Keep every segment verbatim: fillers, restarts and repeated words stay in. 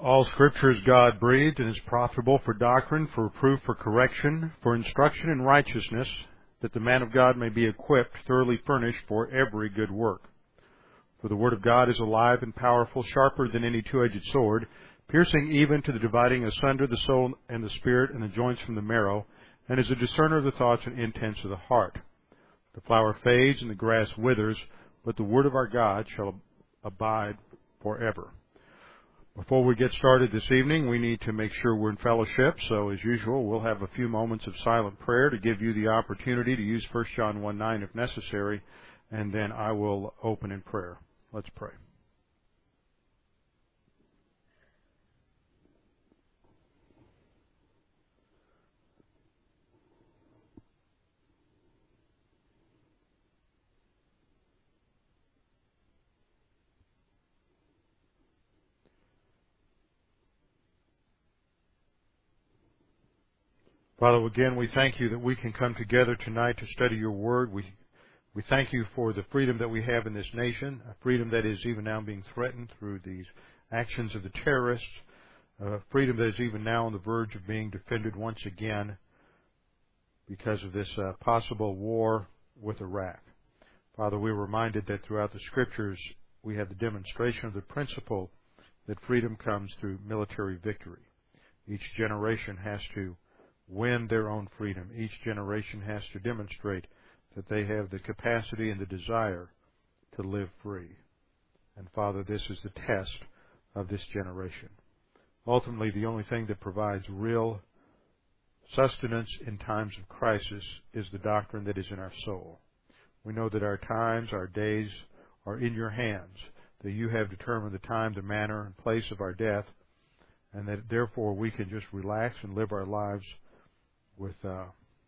All Scripture is God-breathed and is profitable for doctrine, for reproof, for correction, for instruction in righteousness, that the man of God may be equipped, thoroughly furnished for every good work. For the Word of God is alive and powerful, sharper than any two-edged sword, piercing even to the dividing asunder the soul and the spirit and the joints from the marrow, and is a discerner of the thoughts and intents of the heart. The flower fades and the grass withers, but the Word of our God shall abide forever. Before we get started this evening, we need to make sure we're in fellowship. So, as usual, we'll have a few moments of silent prayer to give you the opportunity to use First John one nine if necessary, and then I will open in prayer. Let's pray. Father, again, we thank you that we can come together tonight to study your word. We we thank you for the freedom that we have in this nation, a freedom that is even now being threatened through these actions of the terrorists, a freedom that is even now on the verge of being defended once again because of this uh, possible war with Iraq. Father, we're reminded that throughout the Scriptures we have the demonstration of the principle that freedom comes through military victory. Each generation has to win their own freedom. Each generation has to demonstrate that they have the capacity and the desire to live free. And Father, this is the test of this generation. Ultimately, the only thing that provides real sustenance in times of crisis is the doctrine that is in our soul. We know that our times, our days are in your hands, that you have determined the time, the manner, and place of our death, and that therefore we can just relax and live our lives with uh,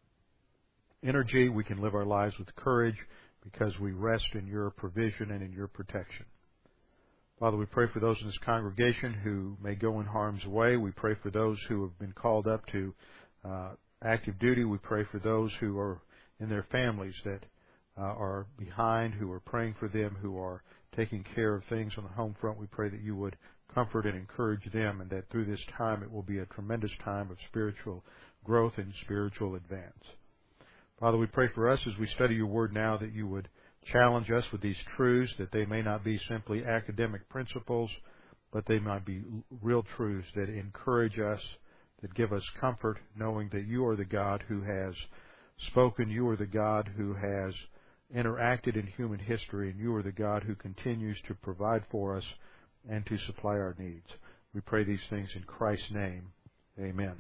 energy. We can live our lives with courage because we rest in your provision and in your protection. Father, we pray for those in this congregation who may go in harm's way. We pray for those who have been called up to uh, active duty. We pray for those who are in their families that uh, are behind, who are praying for them, who are taking care of things on the home front. We pray that you would comfort and encourage them, and that through this time it will be a tremendous time of spiritual growth and spiritual advance. Father, we pray for us as we study your word now that you would challenge us with these truths, that they may not be simply academic principles, but they might be real truths that encourage us, that give us comfort, knowing that you are the God who has spoken, you are the God who has interacted in human history, and you are the God who continues to provide for us and to supply our needs. We pray these things in Christ's name. Amen.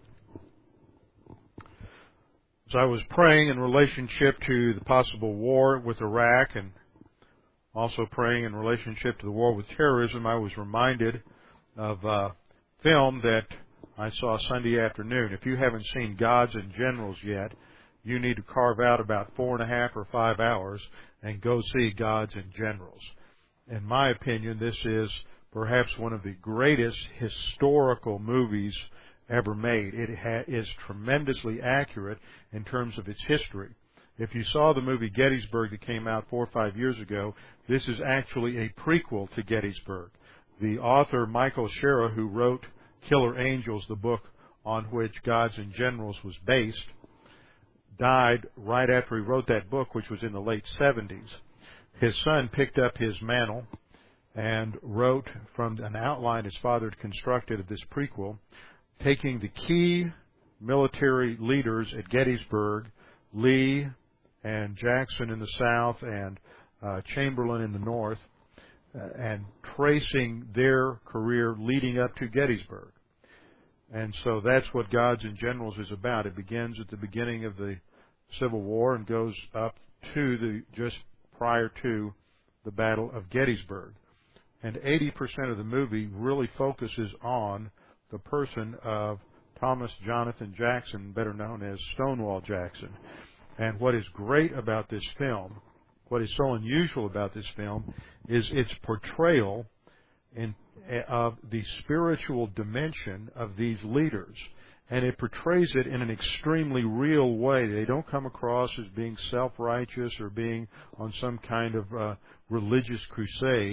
As I was praying in relationship to the possible war with Iraq and also praying in relationship to the war with terrorism, I was reminded of a film that I saw Sunday afternoon. If you haven't seen Gods and Generals yet, you need to carve out about four and a half or five hours and go see Gods and Generals. In my opinion, this is perhaps one of the greatest historical movies ever made. It ha- is tremendously accurate in terms of its history. If you saw the movie Gettysburg that came out four or five years ago, this is actually a prequel to Gettysburg. The author, Michael Shera, who wrote Killer Angels, the book on which Gods and Generals was based, died right after he wrote that book, which was in the late seventies. His son picked up his mantle and wrote from an outline his father had constructed of this prequel, taking the key military leaders at Gettysburg, Lee and Jackson in the south and uh, Chamberlain in the north, uh, and tracing their career leading up to Gettysburg. And so that's what Gods and Generals is about. It begins at the beginning of the Civil War and goes up to the just prior to the Battle of Gettysburg. And eighty percent of the movie really focuses on the person of Thomas Jonathan Jackson, better known as Stonewall Jackson. And what is great about this film, what is so unusual about this film, is its portrayal in, of the spiritual dimension of these leaders. And it portrays it in an extremely real way. They don't come across as being self-righteous or being on some kind of uh, religious crusade,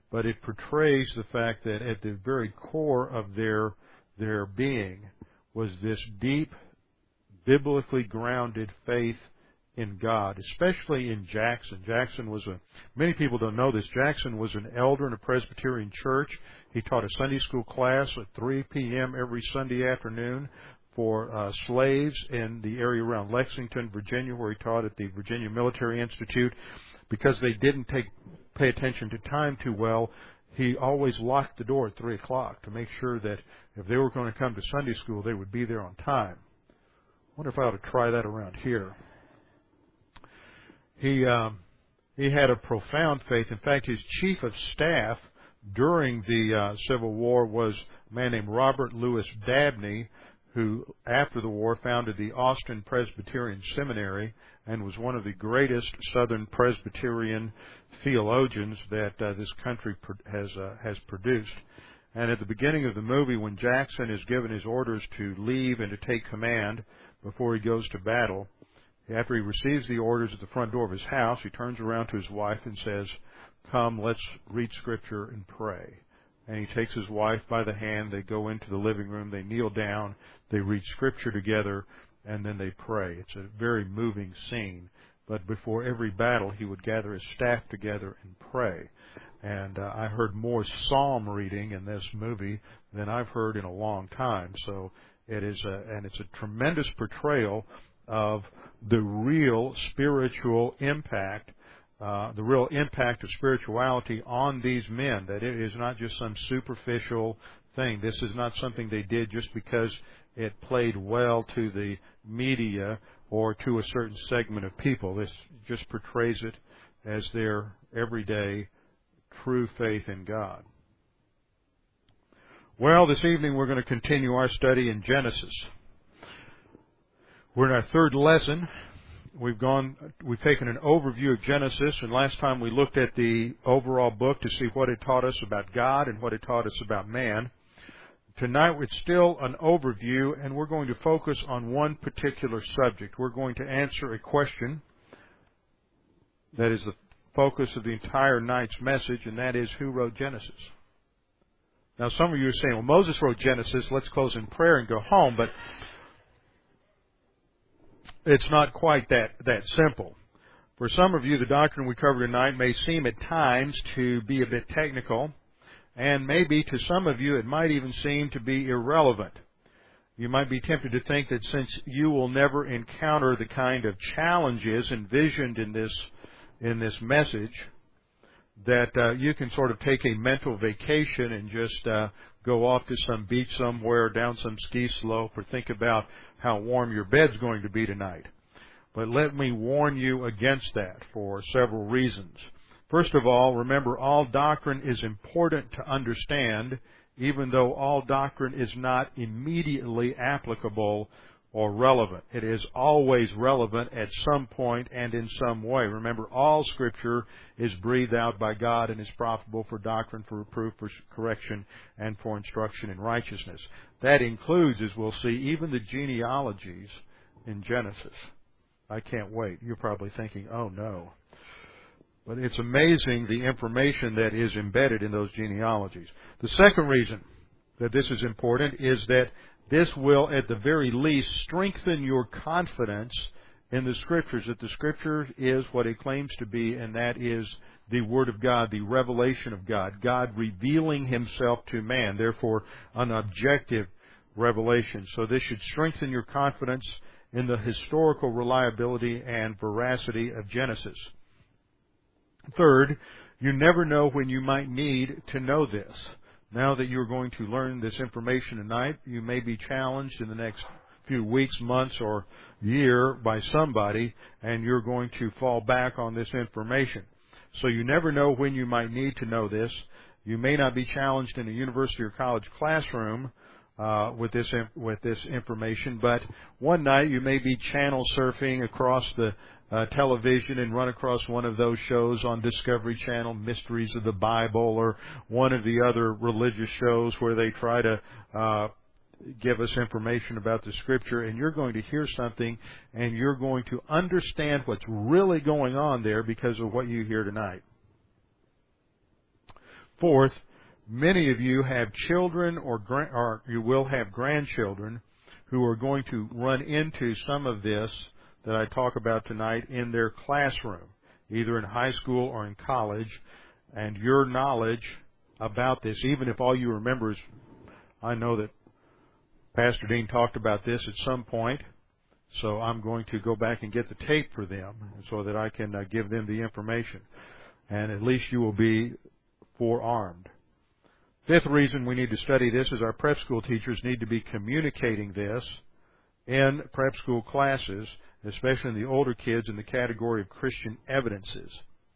but it portrays the fact that at the very core of their their being was this deep, biblically grounded faith in God, especially in Jackson. Jackson was a, many people don't know this, Jackson was an elder in a Presbyterian church. He taught a Sunday school class at three p.m. every Sunday afternoon for uh, slaves in the area around Lexington, Virginia, where he taught at the Virginia Military Institute. Because they didn't take pay attention to time too well, he always locked the door at three o'clock to make sure that if they were going to come to Sunday school, they would be there on time. I wonder if I ought to try that around here. He um, he had a profound faith. In fact, his chief of staff during the uh, Civil War was a man named Robert Louis Dabney, who, after the war, founded the Austin Presbyterian Seminary and was one of the greatest Southern Presbyterian theologians that uh, this country has uh, has produced. And at the beginning of the movie, when Jackson is given his orders to leave and to take command before he goes to battle, after he receives the orders at the front door of his house, he turns around to his wife and says, "Come, let's read Scripture and pray." And he takes his wife by the hand. They go into the living room. They kneel down. They read Scripture together, and then they pray. It's a very moving scene. But before every battle, he would gather his staff together and pray. And uh, I heard more psalm reading in this movie than I've heard in a long time. So it is, a, and it's a tremendous portrayal of the real spiritual impact, uh, the real impact of spirituality on these men, that it is not just some superficial thing. This is not something they did just because it played well to the media or to a certain segment of people. This just portrays it as their everyday true faith in God. Well, this evening we're going to continue our study in Genesis. We're in our third lesson. We've gone, we've taken an overview of Genesis, and last time we looked at the overall book to see what it taught us about God and what it taught us about man. Tonight it's still an overview, and we're going to focus on one particular subject. We're going to answer a question that is the focus of the entire night's message, and that is, who wrote Genesis? Now, some of you are saying, well, Moses wrote Genesis, let's close in prayer and go home, but it's not quite that, that simple. For some of you, the doctrine we cover tonight may seem at times to be a bit technical, and maybe to some of you it might even seem to be irrelevant. You might be tempted to think that since you will never encounter the kind of challenges envisioned in this in this message, that uh, you can sort of take a mental vacation and just uh, go off to some beach somewhere, down some ski slope, or think about how warm your bed's going to be tonight. But let me warn you against that for several reasons. First of all, remember, all doctrine is important to understand, even though all doctrine is not immediately applicable or relevant. It is always relevant at some point and in some way. Remember, all Scripture is breathed out by God and is profitable for doctrine, for reproof, for correction, and for instruction in righteousness. That includes, as we'll see, even the genealogies in Genesis. I can't wait. You're probably thinking, oh no. But it's amazing the information that is embedded in those genealogies. The second reason that this is important is that this will, at the very least, strengthen your confidence in the Scriptures, that the Scripture is what it claims to be, and that is the Word of God, the revelation of God, God revealing Himself to man, therefore an objective revelation. So this should strengthen your confidence in the historical reliability and veracity of Genesis. Third, you never know when you might need to know this. Now that you're going to learn this information tonight, you may be challenged in the next few weeks, months, or year by somebody, and you're going to fall back on this information. So you never know when you might need to know this. You may not be challenged in a university or college classroom uh, with this with this information, but one night you may be channel surfing across the Uh, television and run across one of those shows on Discovery Channel, Mysteries of the Bible, or one of the other religious shows where they try to uh, give us information about the Scripture, and you're going to hear something and you're going to understand what's really going on there because of what you hear tonight. Fourth, many of you have children or, gra- or you will have grandchildren who are going to run into some of this that I talk about tonight in their classroom, either in high school or in college, and your knowledge about this, even if all you remember is, I know that Pastor Dean talked about this at some point, so I'm going to go back and get the tape for them so that I can uh, give them the information, and at least you will be forearmed. Fifth reason we need to study this is our prep school teachers need to be communicating this in prep school classes, especially in the older kids, in the category of Christian evidences.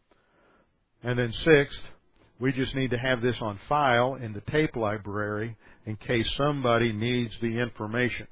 And then sixth, we just need to have this on file in the tape library in case somebody needs the information.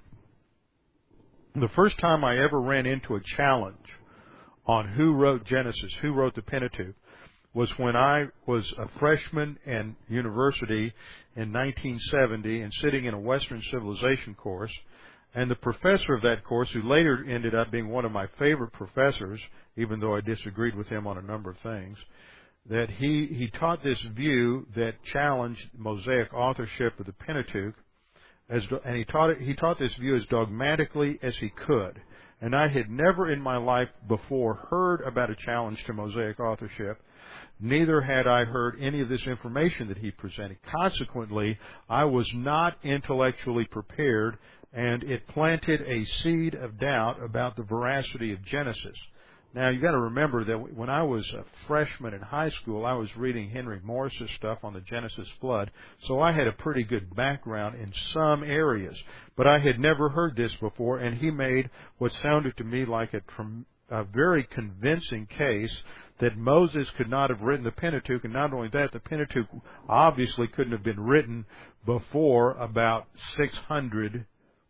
The first time I ever ran into a challenge on who wrote Genesis, who wrote the Pentateuch, was when I was a freshman in university in nineteen seventy and sitting in a Western Civilization course. And the professor of that course, who later ended up being one of my favorite professors, even though I disagreed with him on a number of things, that he, he taught this view that challenged Mosaic authorship of the Pentateuch, as, and he taught, it, he taught this view as dogmatically as he could. And I had never in my life before heard about a challenge to Mosaic authorship. Neither had I heard any of this information that he presented. Consequently, I was not intellectually prepared, and it planted a seed of doubt about the veracity of Genesis. Now, you've got to remember that when I was a freshman in high school, I was reading Henry Morris's stuff on the Genesis flood, so I had a pretty good background in some areas. But I had never heard this before, and he made what sounded to me like a, a very convincing case that Moses could not have written the Pentateuch, and not only that, the Pentateuch obviously couldn't have been written before about six hundred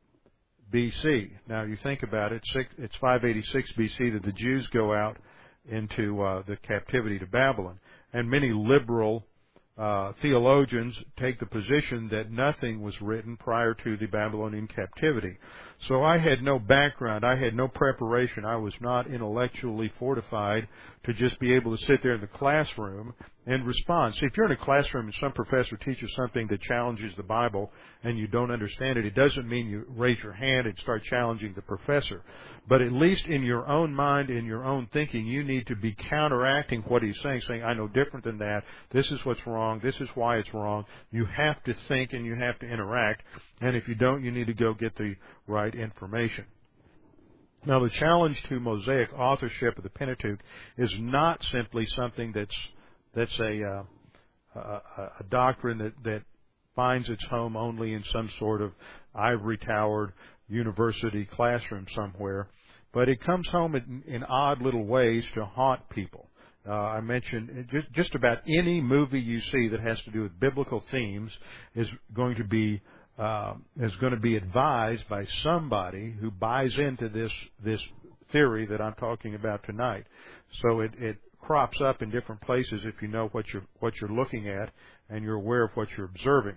B C. Now, you think about it, it's five eighty-six B C that the Jews go out into uh, the captivity to Babylon. And many liberal uh, theologians take the position that nothing was written prior to the Babylonian captivity. So I had no background. I had no preparation. I was not intellectually fortified to just be able to sit there in the classroom and respond. See, if you're in a classroom and some professor teaches something that challenges the Bible and you don't understand it, it doesn't mean you raise your hand and start challenging the professor. But at least in your own mind, in your own thinking, you need to be counteracting what he's saying, saying, I know different than that. This is what's wrong. This is why it's wrong. You have to think and you have to interact. And if you don't, you need to go get the right information. Now, the challenge to Mosaic authorship of the Pentateuch is not simply something that's that's a, uh, a, a doctrine that, that finds its home only in some sort of ivory-towered university classroom somewhere, but it comes home in, in odd little ways to haunt people. Uh, I mentioned just, just about any movie you see that has to do with biblical themes is going to be uh, is going to be advised by somebody who buys into this this theory that I'm talking about tonight. So it, it crops up in different places if you know what you're what you're looking at and you're aware of what you're observing.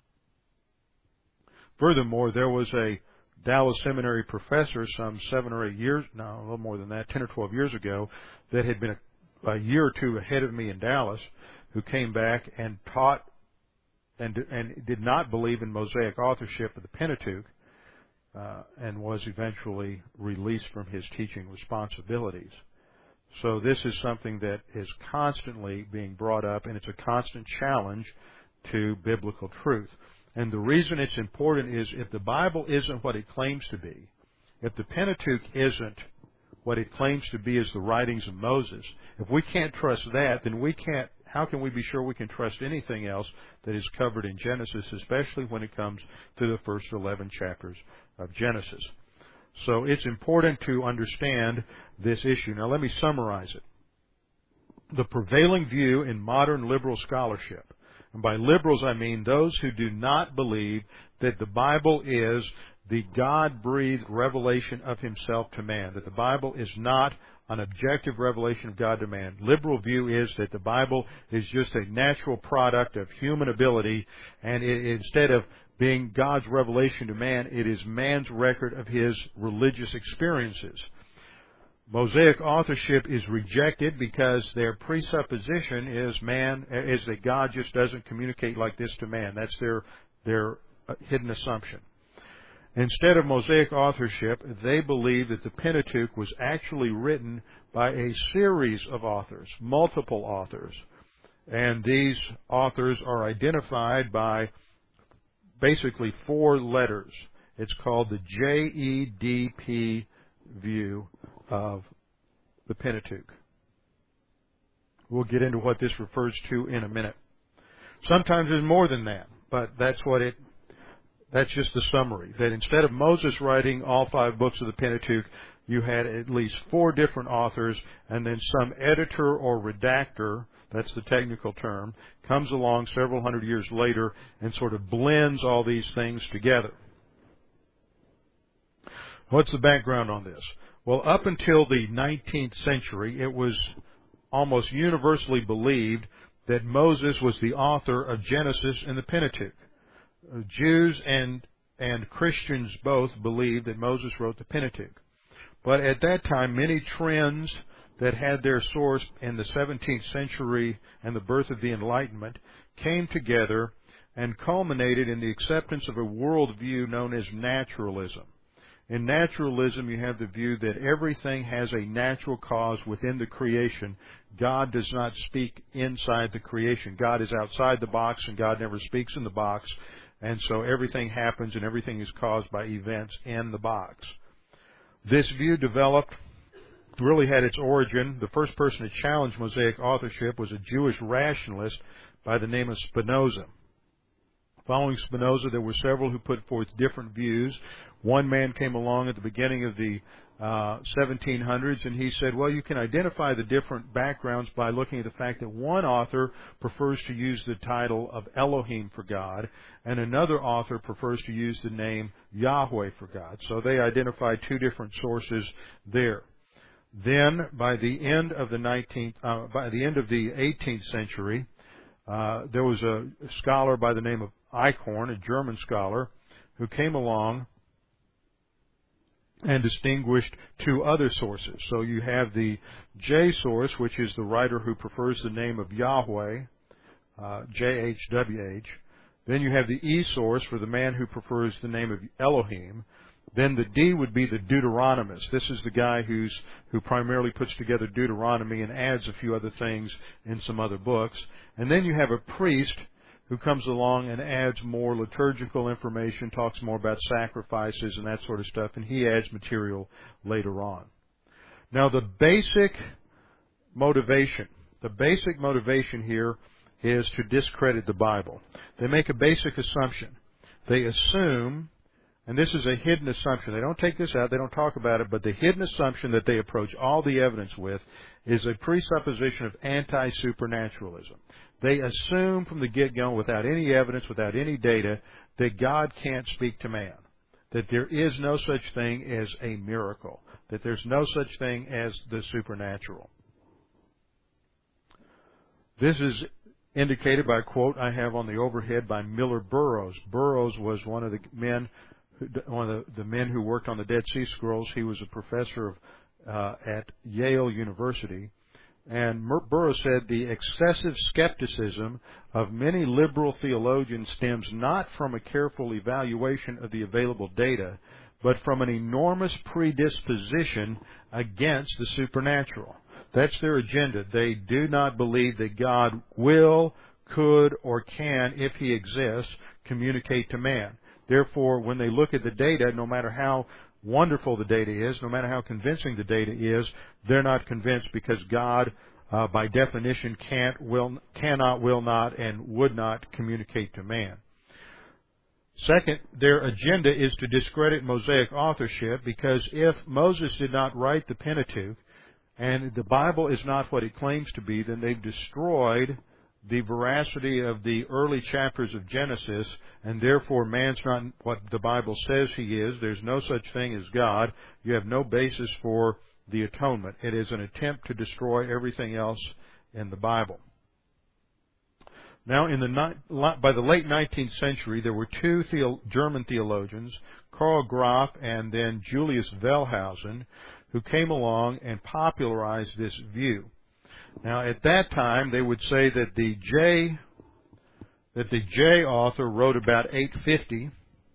Furthermore, there was a Dallas Seminary professor some seven or eight years, no, a little more than that, ten or twelve years ago, that had been a, a year or two ahead of me in Dallas, who came back and taught and and did not believe in Mosaic authorship of the Pentateuch, uh, and was eventually released from his teaching responsibilities. So this is something that is constantly being brought up, and it's a constant challenge to biblical truth. And the reason it's important is if the Bible isn't what it claims to be, if the Pentateuch isn't what it claims to be as the writings of Moses, if we can't trust that, then we can't, how can we be sure we can trust anything else that is covered in Genesis, especially when it comes to the first eleven chapters of Genesis? So it's important to understand this issue. Now let me summarize it. The prevailing view in modern liberal scholarship, and by liberals I mean those who do not believe that the Bible is the God-breathed revelation of Himself to man, that the Bible is not an objective revelation of God to man. Liberal view is that the Bible is just a natural product of human ability, and it, instead of being God's revelation to man, it is man's record of his religious experiences. Mosaic authorship is rejected because their presupposition is man is that God just doesn't communicate like this to man. That's their their hidden assumption. Instead of Mosaic authorship, they believe that the Pentateuch was actually written by a series of authors, multiple authors. And these authors are identified by basically four letters. It's called the J E D P view of the Pentateuch. We'll get into what this refers to in a minute. Sometimes there's more than that, but that's what it, that's just the summary. That instead of Moses writing all five books of the Pentateuch, you had at least four different authors, and then some editor or redactor, that's the technical term, comes along several hundred years later and sort of blends all these things together. What's the background on this? Well, up until the nineteenth century, it was almost universally believed that Moses was the author of Genesis and the Pentateuch. Jews and, and Christians both believed that Moses wrote the Pentateuch. But at that time, many trends that had their source in the seventeenth century and the birth of the Enlightenment came together and culminated in the acceptance of a worldview known as naturalism. In naturalism, you have the view that everything has a natural cause within the creation. God does not speak inside the creation. God is outside the box, and God never speaks in the box. And so everything happens, and everything is caused by events in the box. This view developed, really had its origin. The first person to challenge Mosaic authorship was a Jewish rationalist by the name of Spinoza. Following Spinoza, there were several who put forth different views. One man came along at the beginning of the uh, seventeen hundreds, and he said, well, you can identify the different backgrounds by looking at the fact that one author prefers to use the title of Elohim for God, and another author prefers to use the name Yahweh for God. So they identified two different sources there. Then, by the end of the nineteenth, uh, by the end of the eighteenth century, uh, there was a scholar by the name of Eichhorn, a German scholar, who came along and distinguished two other sources. So you have the J source, which is the writer who prefers the name of Yahweh, uh, J H W H. Then you have the E source for the man who prefers the name of Elohim. Then the D would be the Deuteronomist. This is the guy who's who primarily puts together Deuteronomy and adds a few other things in some other books. And then you have a priest who comes along and adds more liturgical information, talks more about sacrifices and that sort of stuff, and he adds material later on. Now, the basic motivation, the basic motivation here is to discredit the Bible. They make a basic assumption. They assume, and this is a hidden assumption. They don't take this out, they don't talk about it, but the hidden assumption that they approach all the evidence with is a presupposition of anti-supernaturalism. They assume from the get-go, without any evidence, without any data, that God can't speak to man, that there is no such thing as a miracle, that there's no such thing as the supernatural. This is indicated by a quote I have on the overhead by Miller Burroughs. Burroughs was one of the men, one of the, the men who worked on the Dead Sea Scrolls. He was a professor of, uh, at Yale University. And Burroughs said the excessive skepticism of many liberal theologians stems not from a careful evaluation of the available data, but from an enormous predisposition against the supernatural. That's their agenda. They do not believe that God will, could, or can, if He exists, communicate to man. Therefore, when they look at the data, no matter how wonderful the data is, no matter how convincing the data is, they're not convinced because God, uh, by definition, can't, will, cannot, will not, and would not communicate to man. Second, their agenda is to discredit Mosaic authorship, because if Moses did not write the Pentateuch, and the Bible is not what it claims to be, then they've destroyed the veracity of the early chapters of Genesis, and therefore man's not what the Bible says he is. There's no such thing as God. You have no basis for the atonement. It is an attempt to destroy everything else in the Bible. Now, in the, by the late nineteenth century, there were two theo, German theologians, Karl Graf and then Julius Wellhausen, who came along and popularized this view. Now, at that time, they would say that the J, that the J author wrote about eight fifty,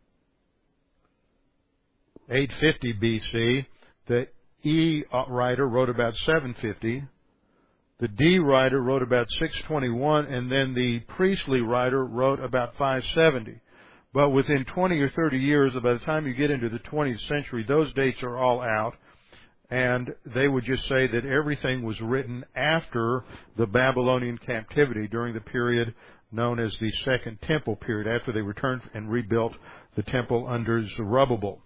eight fifty B C. The E writer wrote about seven fifty. The D writer wrote about six twenty-one, and then the Priestley writer wrote about five seventy. But within twenty or thirty years, by the time you get into the twentieth century, those dates are all out, and they would just say that everything was written after the Babylonian captivity during the period known as the Second Temple period, after they returned and rebuilt the temple under Zerubbabel.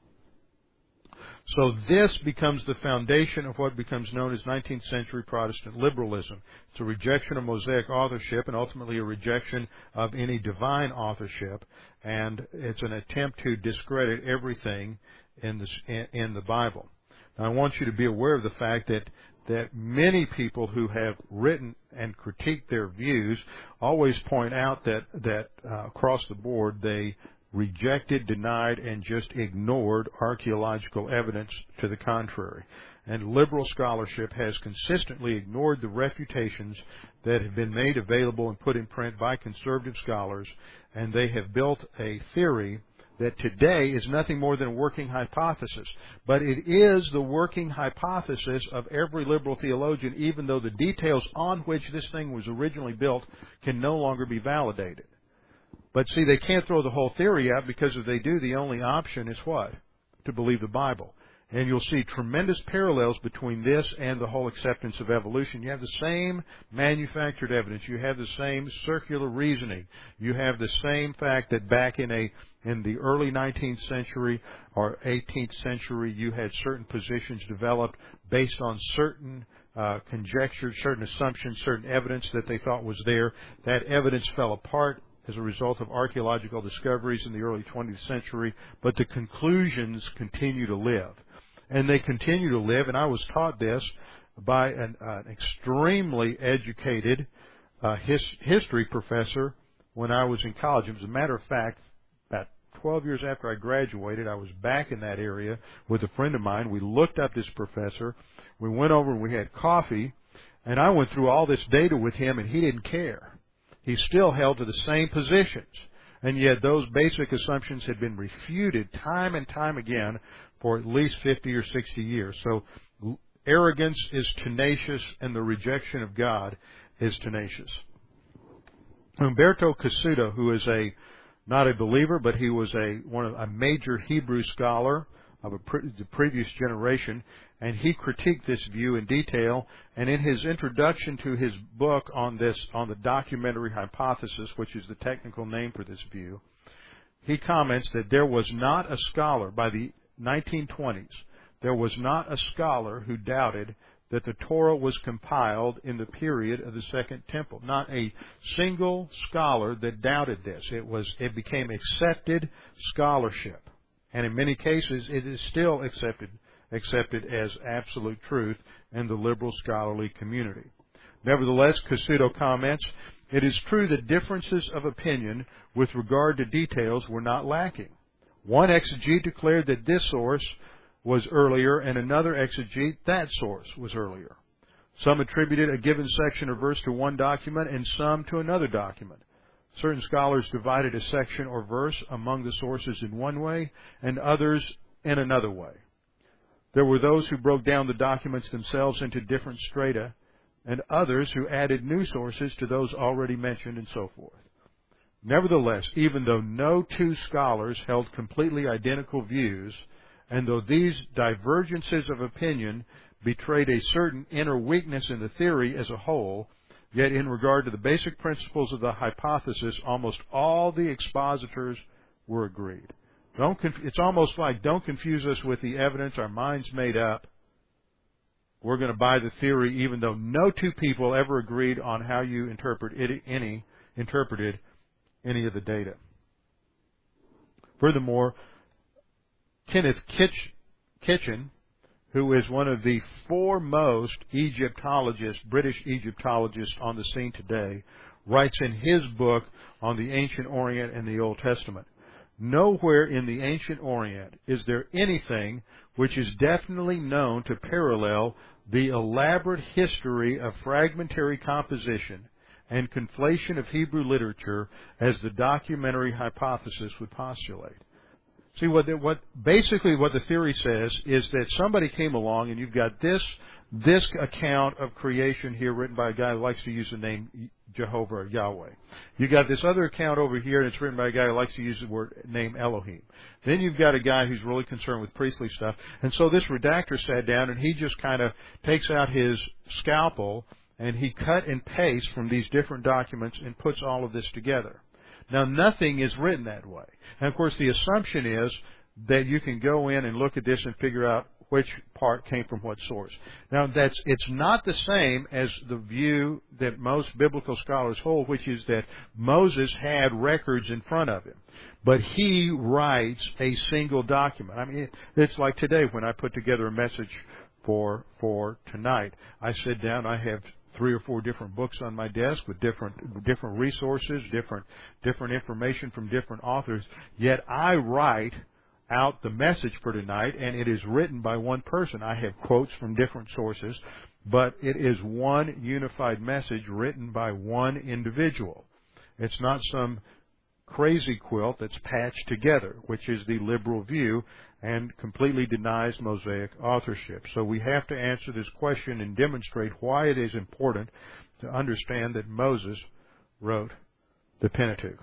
So this becomes the foundation of what becomes known as nineteenth century Protestant liberalism. It's a rejection of Mosaic authorship and ultimately a rejection of any divine authorship, and it's an attempt to discredit everything in the, in the Bible. Now, I want you to be aware of the fact that that many people who have written and critiqued their views always point out that, that uh, across the board they rejected, denied, and just ignored archaeological evidence to the contrary. And liberal scholarship has consistently ignored the refutations that have been made available and put in print by conservative scholars, and they have built a theory that today is nothing more than a working hypothesis. But it is the working hypothesis of every liberal theologian, even though the details on which this thing was originally built can no longer be validated. But see, they can't throw the whole theory out, because if they do, the only option is what? To believe the Bible. And you'll see tremendous parallels between this and the whole acceptance of evolution. You have the same manufactured evidence. You have the same circular reasoning. You have the same fact that back in a in the early nineteenth century or eighteenth century, you had certain positions developed based on certain uh, conjectures, certain assumptions, certain evidence that they thought was there. That evidence fell apart as a result of archaeological discoveries in the early twentieth century, but the conclusions continue to live. And they continue to live, and I was taught this by an, uh, an extremely educated uh, his, history professor when I was in college. As a matter of fact, about twelve years after I graduated, I was back in that area with a friend of mine. We looked up this professor. We went over and we had coffee, and I went through all this data with him, and he didn't care. He still held to the same positions, and yet those basic assumptions had been refuted time and time again for at least fifty or sixty years. So arrogance is tenacious, and the rejection of God is tenacious. Umberto Cassuto, who is a not a believer, but he was a one of a major Hebrew scholar of a pre, the previous generation, and he critiqued this view in detail. And in his introduction to his book on this, on the documentary hypothesis, which is the technical name for this view, he comments that there was not a scholar by the nineteen twenties, there was not a scholar who doubted that the Torah was compiled in the period of the Second Temple. Not a single scholar that doubted this. It was, it became accepted scholarship. And in many cases, it is still accepted, accepted as absolute truth in the liberal scholarly community. Nevertheless, Cassuto comments, it is true that differences of opinion with regard to details were not lacking. One exegete declared that this source was earlier, and another exegete that source was earlier. Some attributed a given section or verse to one document and some to another document. Certain scholars divided a section or verse among the sources in one way and others in another way. There were those who broke down the documents themselves into different strata, and others who added new sources to those already mentioned, and so forth. Nevertheless, even though no two scholars held completely identical views, and though these divergences of opinion betrayed a certain inner weakness in the theory as a whole, yet in regard to the basic principles of the hypothesis, almost all the expositors were agreed. Don't conf- it's almost like, don't confuse us with the evidence, our minds made up. We're going to buy the theory even though no two people ever agreed on how you interpret it, any interpreted any of the data. Furthermore, Kenneth Kitch, Kitchen, who is one of the foremost Egyptologists, British Egyptologists on the scene today, writes in his book on the Ancient Orient and the Old Testament nowhere in the ancient Orient is there anything which is definitely known to parallel the elaborate history of fragmentary composition and conflation of Hebrew literature as the documentary hypothesis would postulate. See, what, the, what basically what the theory says is that somebody came along and you've got this this account of creation here written by a guy who likes to use the name Jehovah or Yahweh. You got this other account over here and it's written by a guy who likes to use the word name Elohim. Then you've got a guy who's really concerned with priestly stuff. And so this redactor sat down and he just kind of takes out his scalpel and he cut and pastes from these different documents and puts all of this together. Now, nothing is written that way. And, of course, the assumption is that you can go in and look at this and figure out which part came from what source. Now, that's it's not the same as the view that most biblical scholars hold, which is that Moses had records in front of him. But he writes a single document. I mean, it's like today when I put together a message for for tonight. I sit down, I have three or four different books on my desk with different different resources, different different information from different authors. Yet I write out the message for tonight, and it is written by one person. I have quotes from different sources, but it is one unified message written by one individual. It's not some crazy quilt that's patched together, which is the liberal view and completely denies Mosaic authorship. So we have to answer this question and demonstrate why it is important to understand that Moses wrote the Pentateuch.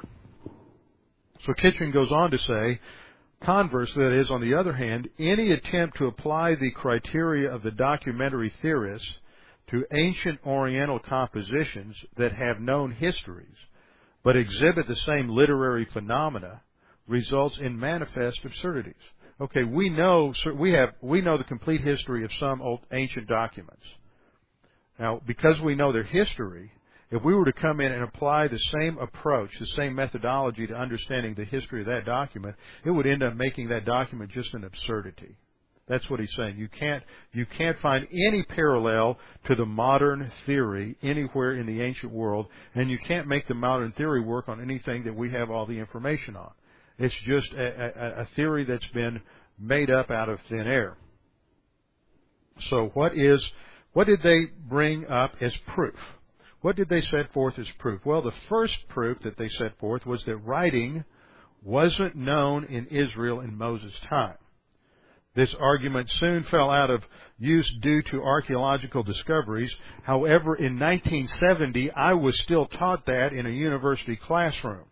So Kitchen goes on to say, conversely, that is, on the other hand, any attempt to apply the criteria of the documentary theorists to ancient Oriental compositions that have known histories but exhibit the same literary phenomena results in manifest absurdities. Okay, we know we have we know the complete history of some old ancient documents. Now, because we know their history, if we were to come in and apply the same approach, the same methodology to understanding the history of that document, it would end up making that document just an absurdity. That's what he's saying. You can't you can't find any parallel to the modern theory anywhere in the ancient world, and you can't make the modern theory work on anything that we have all the information on. It's just a, a, a theory that's been made up out of thin air. So what is what did they bring up as proof? What did they set forth as proof? Well, the first proof that they set forth was that writing wasn't known in Israel in Moses' time. This argument soon fell out of use due to archaeological discoveries. However, in nineteen seventy, I was still taught that in a university classroom.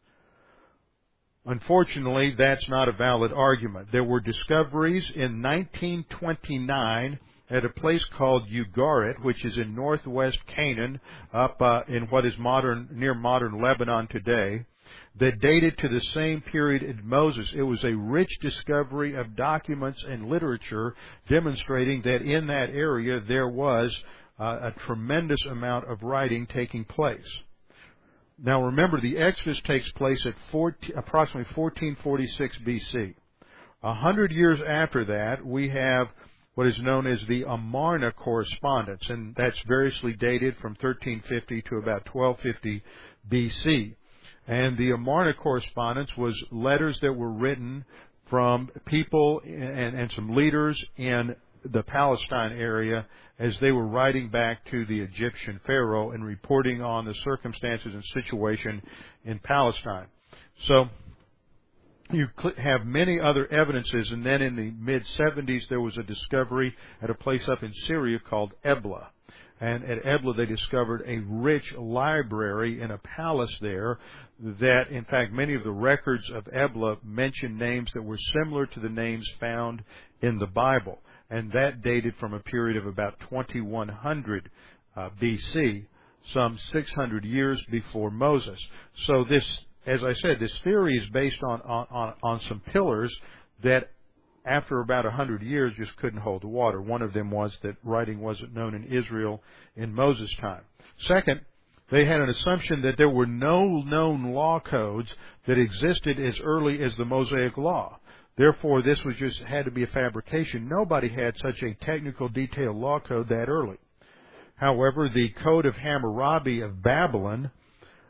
Unfortunately, that's not a valid argument. There were discoveries in nineteen twenty-nine at a place called Ugarit, which is in northwest Canaan, up uh, in what is modern near modern Lebanon today, that dated to the same period as Moses. It was a rich discovery of documents and literature demonstrating that in that area there was uh, a tremendous amount of writing taking place. Now remember, the Exodus takes place at fourteen, approximately fourteen forty-six B C. A hundred years after that, we have what is known as the Amarna correspondence, and that's variously dated from thirteen fifty to about twelve fifty B C. And the Amarna correspondence was letters that were written from people and, and some leaders in the Palestine area as they were writing back to the Egyptian Pharaoh and reporting on the circumstances and situation in Palestine. So you have many other evidences, and then in the mid seventies there was a discovery at a place up in Syria called Ebla. And at Ebla they discovered a rich library in a palace there that, in fact, many of the records of Ebla mention names that were similar to the names found in the Bible. And that dated from a period of about twenty-one hundred uh, B C, some six hundred years before Moses. So this, as I said, this theory is based on, on, on some pillars that after about a hundred years just couldn't hold the water. One of them was that writing wasn't known in Israel in Moses' time. Second, they had an assumption that there were no known law codes that existed as early as the Mosaic Law. Therefore, this was just had to be a fabrication. Nobody had such a technical, detailed law code that early. However, the Code of Hammurabi of Babylon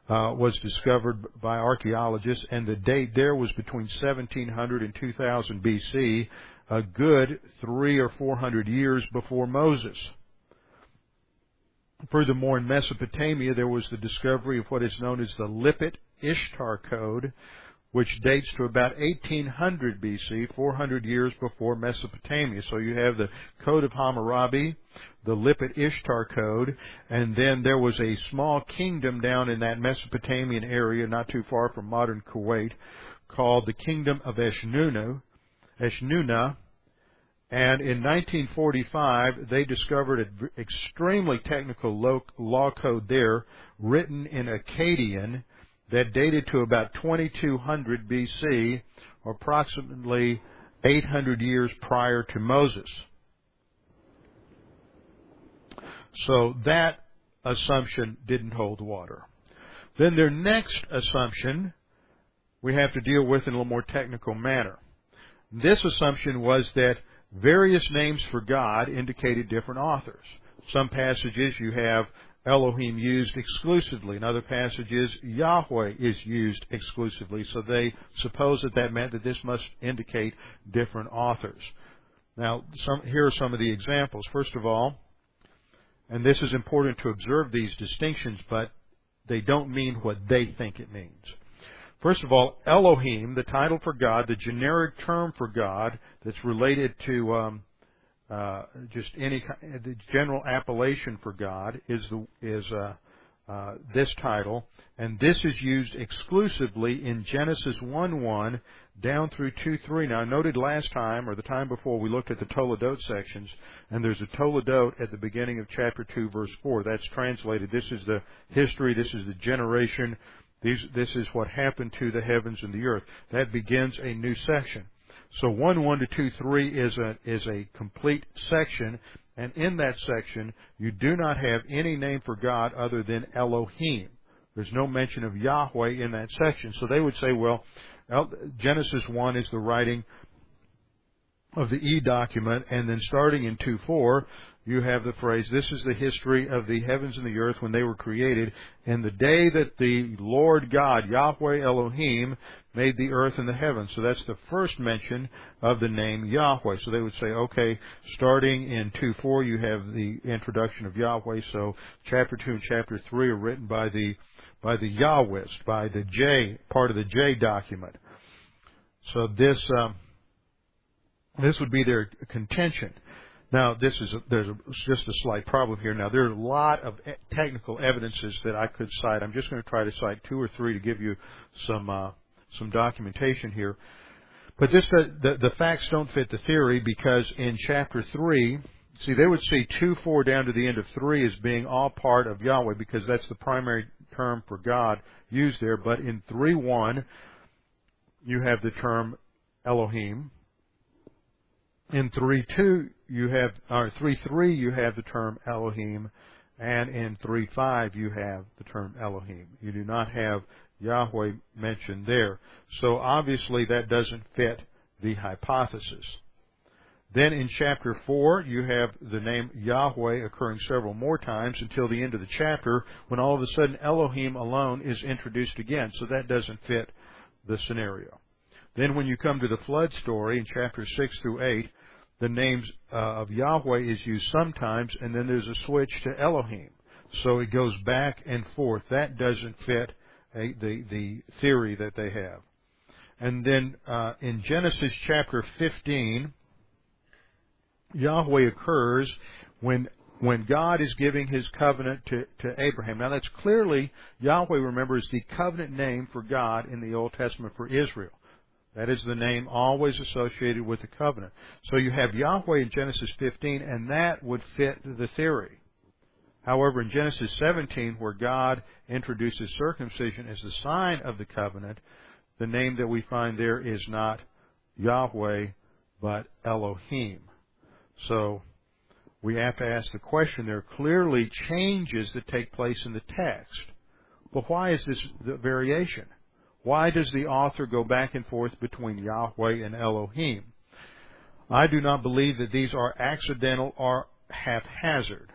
uh, was discovered by archaeologists, and the date there was between seventeen hundred and two thousand B C, a good three or four hundred years before Moses. Furthermore, in Mesopotamia, there was the discovery of what is known as the Lipit Ishtar Code, which dates to about eighteen hundred B C, four hundred years before Mesopotamia. So you have the Code of Hammurabi, the Lipit Ishtar Code, and then there was a small kingdom down in that Mesopotamian area, not too far from modern Kuwait, called the Kingdom of Eshnunna. Eshnunna. And in nineteen forty-five, they discovered an extremely technical law code there, written in Akkadian, that dated to about twenty-two hundred B C, or approximately eight hundred years prior to Moses. So that assumption didn't hold water. Then their next assumption we have to deal with in a little more technical manner. This assumption was that various names for God indicated different authors. Some passages you have Elohim used exclusively. In other passages, Yahweh is used exclusively. So they suppose that that meant that this must indicate different authors. Now, some, here are some of the examples. First of all, and this is important to observe these distinctions, but they don't mean what they think it means. First of all, Elohim, the title for God, the generic term for God that's related to um, uh, just any the general appellation for God is the, is uh, uh, this title, and this is used exclusively in Genesis one one down through two three. Now, I noted last time or the time before we looked at the Toledot sections, and there's a Toledot at the beginning of chapter two, verse four. That's translated. This is the history. This is the generation. These, this is what happened to the heavens and the earth. That begins a new section. So one one to two three is a is a complete section, and in that section you do not have any name for God other than Elohim. There's no mention of Yahweh in that section. So they would say, well, Genesis one is the writing of the E document, and then starting in two four, you have the phrase, this is the history of the heavens and the earth when they were created, and the day that the Lord God, Yahweh Elohim, made the earth and the heavens. So that's the first mention of the name Yahweh. So they would say, okay, starting in two four, you have the introduction of Yahweh. So chapter two and chapter three are written by the by the Yahwist, by the J, part of the J document. So this um, this would be their contention. Now, this is a, there's a, just a slight problem here. Now, there are a lot of technical evidences that I could cite. I'm just going to try to cite two or three to give you some uh, some documentation here. But this the, the, the facts don't fit the theory, because in chapter three, see, they would see two four down to the end of three as being all part of Yahweh, because that's the primary term for God used there. But in three one, you have the term Elohim. In three two, you have, or three three, you have the term Elohim, and in three five, you have the term Elohim. You do not have Yahweh mentioned there. So obviously that doesn't fit the hypothesis. Then in chapter four, you have the name Yahweh occurring several more times until the end of the chapter, when all of a sudden Elohim alone is introduced again. So that doesn't fit the scenario. Then when you come to the flood story in chapter six through eight, the names uh, of Yahweh is used sometimes, and then there's a switch to Elohim. So it goes back and forth. That doesn't fit a, the, the theory that they have. And then uh, in Genesis chapter fifteen, Yahweh occurs when when God is giving His covenant to, to Abraham. Now that's clearly, Yahweh, remember, is the covenant name for God in the Old Testament for Israel. That is the name always associated with the covenant. So you have Yahweh in Genesis fifteen, and that would fit the theory. However, in Genesis seventeen, where God introduces circumcision as the sign of the covenant, the name that we find there is not Yahweh, but Elohim. So we have to ask the question, there are clearly changes that take place in the text. But why is this the variation? Why does the author go back and forth between Yahweh and Elohim? I do not believe that these are accidental or haphazard.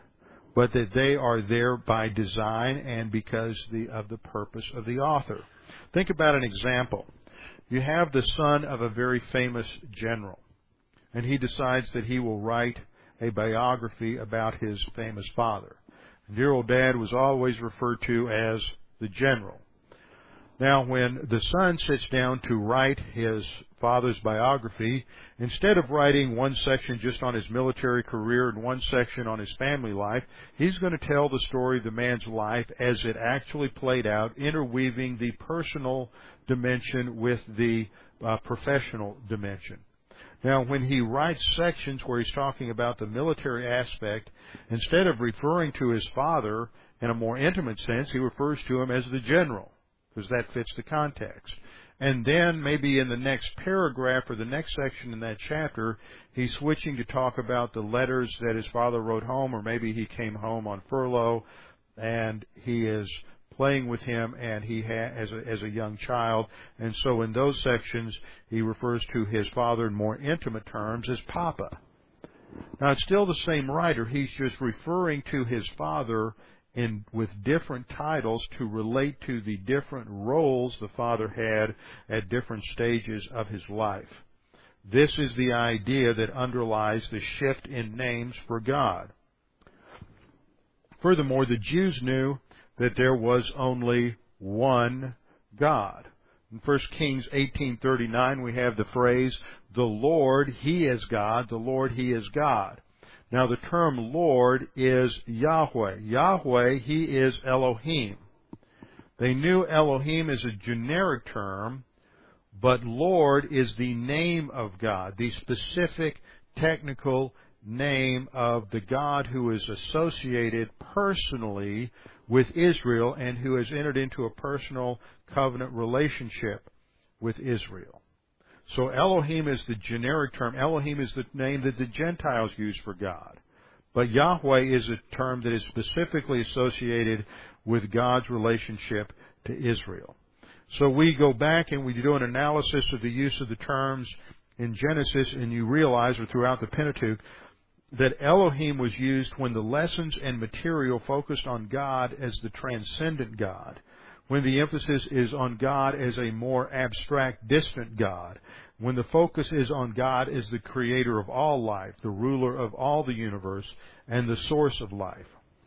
but that they are there by design and because the, of the purpose of the author. Think about an example. You have the son of a very famous general, and he decides that he will write a biography about his famous father. And dear old dad was always referred to as the general. Now, when the son sits down to write his father's biography, instead of writing one section just on his military career and one section on his family life, he's going to tell the story of the man's life as it actually played out, interweaving the personal dimension with the uh, professional dimension. Now, when he writes sections where he's talking about the military aspect, instead of referring to his father in a more intimate sense, he refers to him as the general, because that fits the context. And then maybe in the next paragraph or the next section in that chapter, he's switching to talk about the letters that his father wrote home, or maybe he came home on furlough and he is playing with him and he ha- as a, as a young child. And so in those sections, he refers to his father in more intimate terms as Papa. Now, it's still the same writer. He's just referring to his father in with different titles to relate to the different roles the father had at different stages of his life. This is the idea that underlies the shift in names for God. Furthermore, the Jews knew that there was only one God. In First Kings eighteen thirty-nine, we have the phrase, "The Lord, He is God, the Lord, He is God." Now, the term Lord is Yahweh. Yahweh, He is Elohim. They knew Elohim is a generic term, but Lord is the name of God, the specific technical name of the God who is associated personally with Israel and who has entered into a personal covenant relationship with Israel. So Elohim is the generic term. Elohim is the name that the Gentiles use for God. But Yahweh is a term that is specifically associated with God's relationship to Israel. So we go back and we do an analysis of the use of the terms in Genesis, and you realize, or throughout the Pentateuch, that Elohim was used when the lessons and material focused on God as the transcendent God, when the emphasis is on God as a more abstract, distant God, when the focus is on God as the creator of all life, the ruler of all the universe, and the source of life,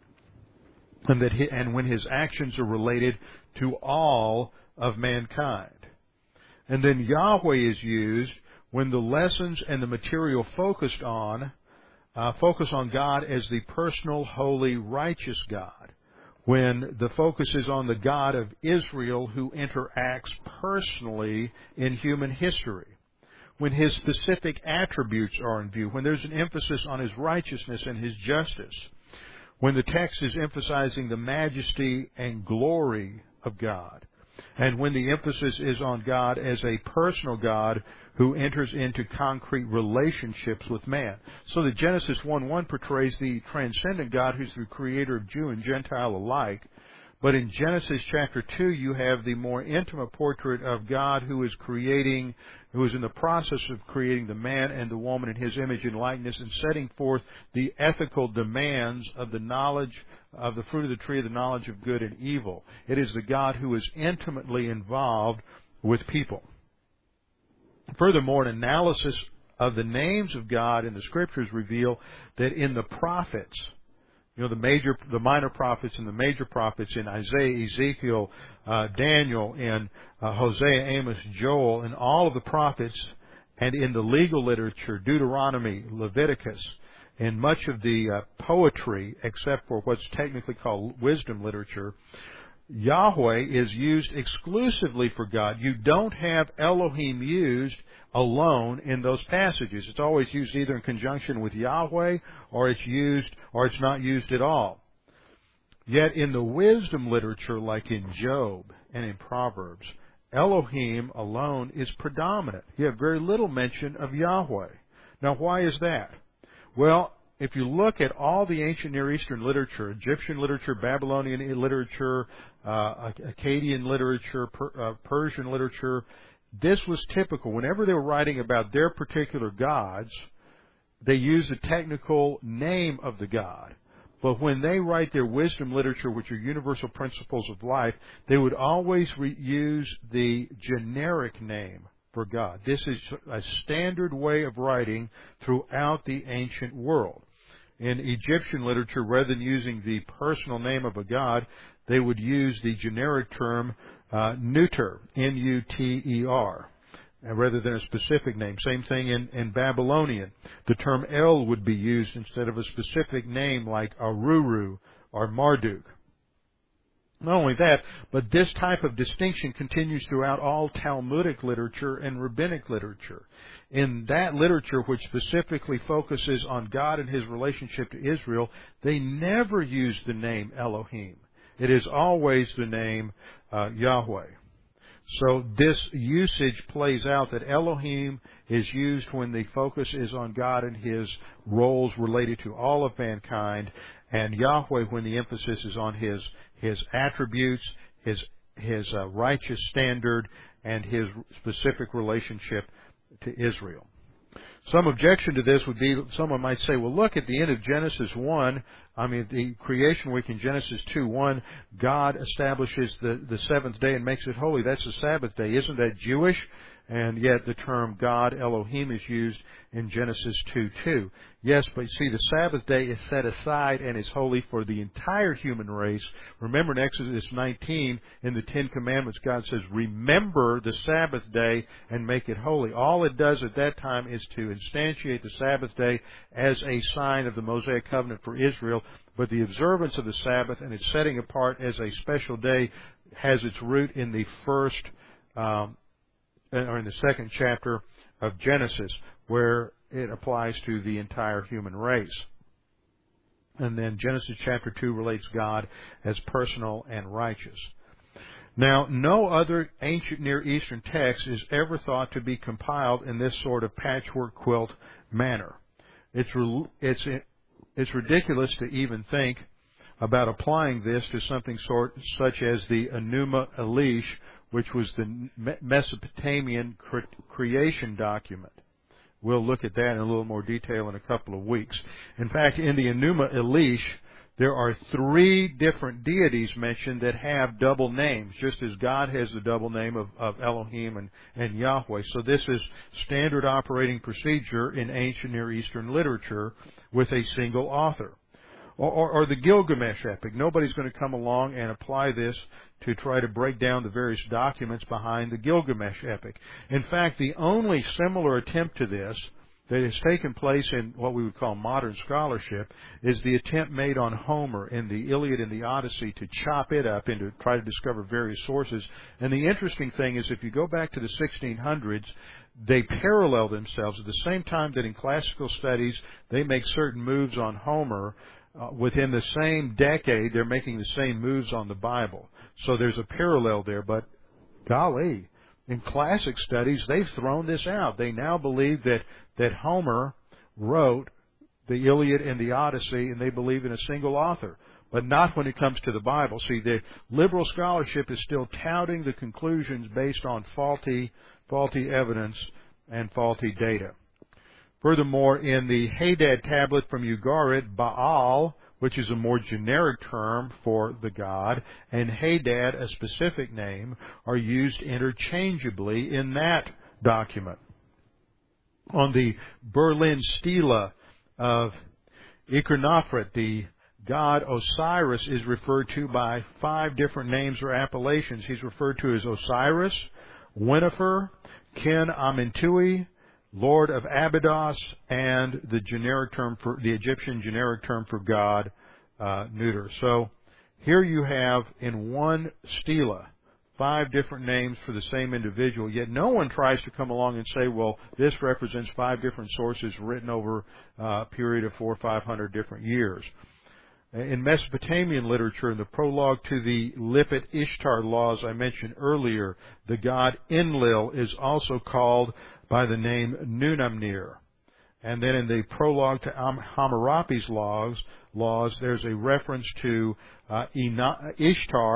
and that he, and when His actions are related to all of mankind. And then Yahweh is used when the lessons and the material focused on uh, focus on God as the personal, holy, righteous God, when the focus is on the God of Israel who interacts personally in human history, when His specific attributes are in view, when there's an emphasis on His righteousness and His justice, when the text is emphasizing the majesty and glory of God, and when the emphasis is on God as a personal God who enters into concrete relationships with man. So that Genesis one one portrays the transcendent God who's the creator of Jew and Gentile alike. But in Genesis chapter two, you have the more intimate portrait of God who is creating, who is in the process of creating the man and the woman in His image and likeness and setting forth the ethical demands of the knowledge of the fruit of the tree of the knowledge of good and evil. It is the God who is intimately involved with people. Furthermore, an analysis of the names of God in the Scriptures reveal that in the prophets, you know, the major, the minor prophets and the major prophets in Isaiah, Ezekiel, uh, Daniel, and uh, Hosea, Amos, Joel, and all of the prophets, and in the legal literature, Deuteronomy, Leviticus, and much of the uh, poetry, except for what's technically called wisdom literature, Yahweh is used exclusively for God. You don't have Elohim used alone in those passages. It's always used either in conjunction with Yahweh, or it's used, or it's not used at all. Yet in the wisdom literature, like in Job and in Proverbs, Elohim alone is predominant. You have very little mention of Yahweh. Now, why is that? Well, if you look at all the ancient Near Eastern literature, Egyptian literature, Babylonian literature, uh, Akkadian literature, per, uh, Persian literature, this was typical. Whenever they were writing about their particular gods, they used the technical name of the god. But when they write their wisdom literature, which are universal principles of life, they would always re- use the generic name for God. This is a standard way of writing throughout the ancient world. In Egyptian literature, rather than using the personal name of a god, they would use the generic term uh, Nuter, N U T E R, rather than a specific name. Same thing in, in Babylonian. The term El would be used instead of a specific name like Aruru or Marduk. Not only that, but this type of distinction continues throughout all Talmudic literature and rabbinic literature. In that literature, which specifically focuses on God and His relationship to Israel, they never use the name Elohim. It is always the name uh, Yahweh. So this usage plays out that Elohim is used when the focus is on God and His roles related to all of mankind, and Yahweh when the emphasis is on His His attributes, His His uh, righteous standard, and His specific relationship to Israel. Some objection to this would be, someone might say, well, look, at the end of Genesis one, I mean, the creation week in Genesis two one, God establishes the, the seventh day and makes it holy. That's the Sabbath day. Isn't that Jewish? And yet the term God, Elohim, is used in Genesis two two. Yes, but see, the Sabbath day is set aside and is holy for the entire human race. Remember in Exodus nineteen, in the Ten Commandments, God says, remember the Sabbath day and make it holy. All it does at that time is to instantiate the Sabbath day as a sign of the Mosaic covenant for Israel. But the observance of the Sabbath and its setting apart as a special day has its root in the first um, or in the second chapter of Genesis, where it applies to the entire human race. And then Genesis chapter two relates God as personal and righteous. Now, no other ancient Near Eastern text is ever thought to be compiled in this sort of patchwork quilt manner. It's it's it's ridiculous to even think about applying this to something sort such as the Enuma Elish, which was the Mesopotamian creation document. We'll look at that in a little more detail in a couple of weeks. In fact, in the Enuma Elish, there are three different deities mentioned that have double names, just as God has the double name of, of Elohim and, and Yahweh. So this is standard operating procedure in ancient Near Eastern literature with a single author. Or, or, or the Gilgamesh epic. Nobody's going to come along and apply this to try to break down the various documents behind the Gilgamesh epic. In fact, the only similar attempt to this that has taken place in what we would call modern scholarship is the attempt made on Homer in the Iliad and the Odyssey to chop it up and to try to discover various sources. And the interesting thing is, if you go back to the sixteen hundreds, they parallel themselves at the same time that in classical studies they make certain moves on Homer. Uh, within the same decade, they're making the same moves on the Bible. So there's a parallel there, but golly, in classic studies, they've thrown this out. They now believe that, that Homer wrote the Iliad and the Odyssey, and they believe in a single author, but not when it comes to the Bible. See, the liberal scholarship is still touting the conclusions based on faulty, faulty evidence and faulty data. Furthermore, in the Hadad tablet from Ugarit, Baal, which is a more generic term for the god, and Hadad, a specific name, are used interchangeably in that document. On the Berlin stela of Iconofret, the god Osiris is referred to by five different names or appellations. He's referred to as Osiris, Winnefer, Ken Amentui, Lord of Abydos, and the generic term for the Egyptian generic term for God, uh, Nuter. So here you have in one stela five different names for the same individual, yet no one tries to come along and say, well, this represents five different sources written over uh, a period of four or five hundred different years. In Mesopotamian literature, in the prologue to the Lipit Ishtar laws I mentioned earlier, the god Enlil is also called by the name Nunamnir. And then in the prologue to Hammurabi's laws, laws there's a reference to uh, Ishtar,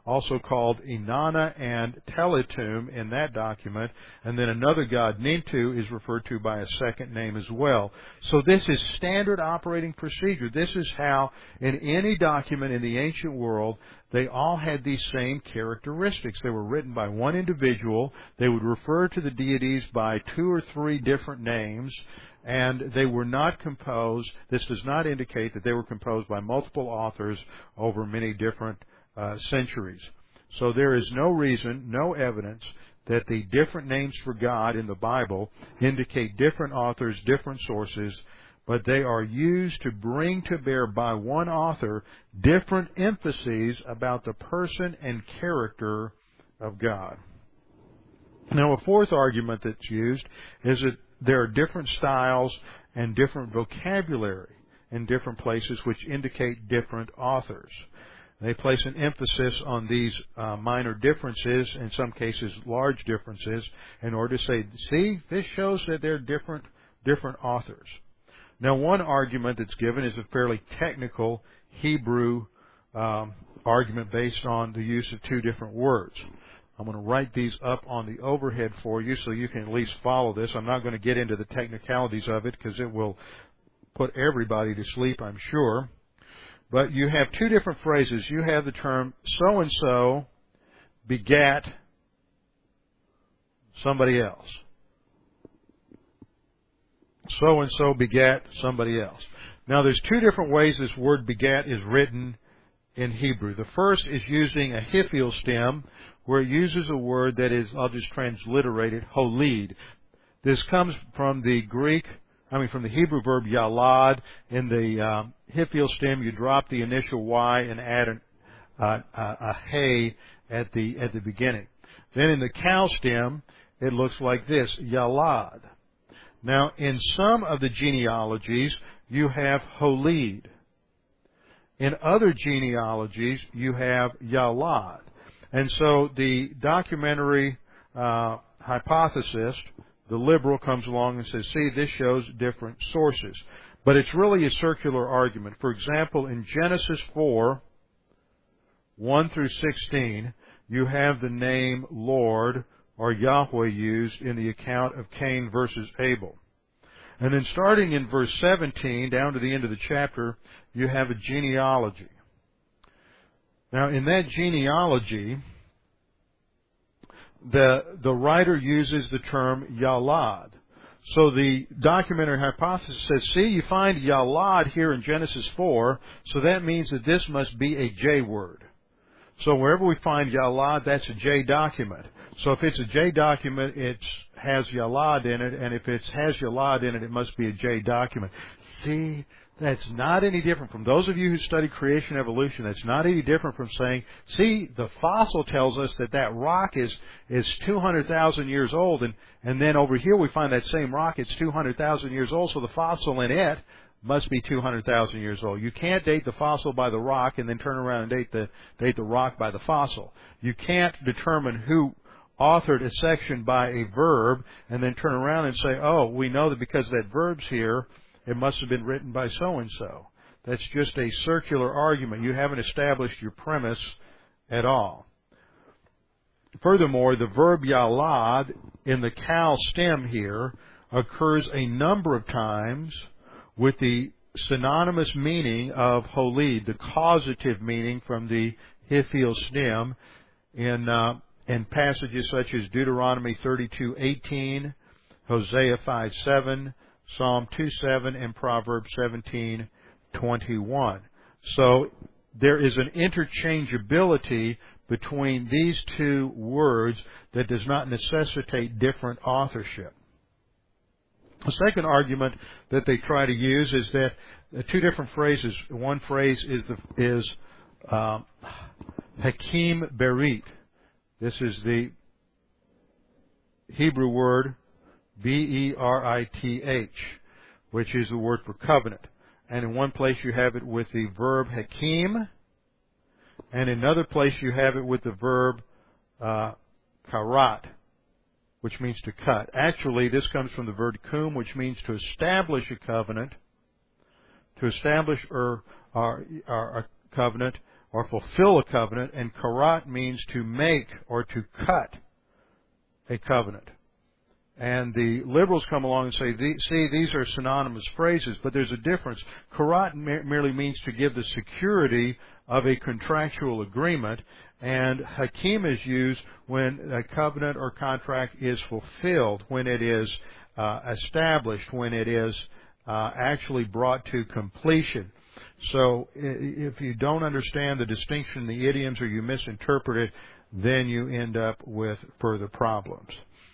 also called Inanna and Teletum in that document. And then another god, Nintu, is referred to by a second name as well. So this is standard operating procedure. This is how, in any document in the ancient world, they all had these same characteristics. They were written by one individual. They would refer to the deities by two or three different names. And they were not composed, this does not indicate that they were composed by multiple authors over many different uh, centuries. So there is no reason, no evidence that the different names for God in the Bible indicate different authors, different sources, but they are used to bring to bear by one author different emphases about the person and character of God. Now, a fourth argument that's used is that there are different styles and different vocabulary in different places which indicate different authors. They place an emphasis on these uh, minor differences, in some cases large differences, in order to say, see, this shows that they're different, different authors. Now, one argument that's given is a fairly technical Hebrew um, argument based on the use of two different words. I'm going to write these up on the overhead for you so you can at least follow this. I'm not going to get into the technicalities of it because it will put everybody to sleep, I'm sure. But you have two different phrases. You have the term so-and-so begat somebody else. So-and-so begat somebody else. Now, there's two different ways this word begat is written in Hebrew. The first is using a hiphil stem, where it uses a word that is, I'll just transliterate it, holid. This comes from the Greek, I mean from the Hebrew verb yalad. In the um, hiphil stem, you drop the initial Y and add an, uh, a, a hey at the at the beginning. Then in the cow stem, it looks like this, yalad. Now, in some of the genealogies, you have holid. In other genealogies, you have yalad. And so the documentary uh, hypothesist, the liberal, comes along and says, see, this shows different sources. But it's really a circular argument. For example, in Genesis four, one through sixteen, you have the name Lord or Yahweh used in the account of Cain versus Abel. And then starting in verse seventeen, down to the end of the chapter, you have a genealogy. Now, in that genealogy, the the writer uses the term Yalad. So the documentary hypothesis says, see, you find Yalad here in Genesis four, so that means that this must be a J word. So wherever we find Yalad, that's a J document. So if it's a J document, it has Yalad in it, and if it has Yalad in it, it must be a J document. See, that's not any different from those of you who study creation evolution. That's not any different from saying, see, the fossil tells us that that rock is is two hundred thousand years old, and and then over here we find that same rock, it's two hundred thousand years old, so the fossil in it must be two hundred thousand years old. You can't date the fossil by the rock and then turn around and date the date the rock by the fossil. You can't determine who authored a section by a verb and then turn around and say, oh, we know that because that verb's here, it must have been written by so-and-so. That's just a circular argument. You haven't established your premise at all. Furthermore, the verb yalad in the cow stem here occurs a number of times with the synonymous meaning of holid, the causative meaning from the hiphil stem, in uh, in passages such as Deuteronomy thirty-two eighteen, Hosea five seven, Psalm two seven, and Proverbs seventeen twenty-one. So there is an interchangeability between these two words that does not necessitate different authorship. The second argument that they try to use is that two different phrases. One phrase is the is uh, Hakim Berit. This is the Hebrew word B E R I T H, which is the word for covenant. And in one place you have it with the verb Hakim, and in another place you have it with the verb uh, karat, which means to cut. Actually, this comes from the verb kum, which means to establish a covenant, to establish or, or, or a covenant, or fulfill a covenant, and karat means to make or to cut a covenant. And the liberals come along and say, see, these are synonymous phrases, but there's a difference. Karat merely means to give the security of a contractual agreement, and hakim is used when a covenant or contract is fulfilled, when it is uh, established, when it is uh, actually brought to completion. So if you don't understand the distinction in the idioms or you misinterpret it, then you end up with further problems.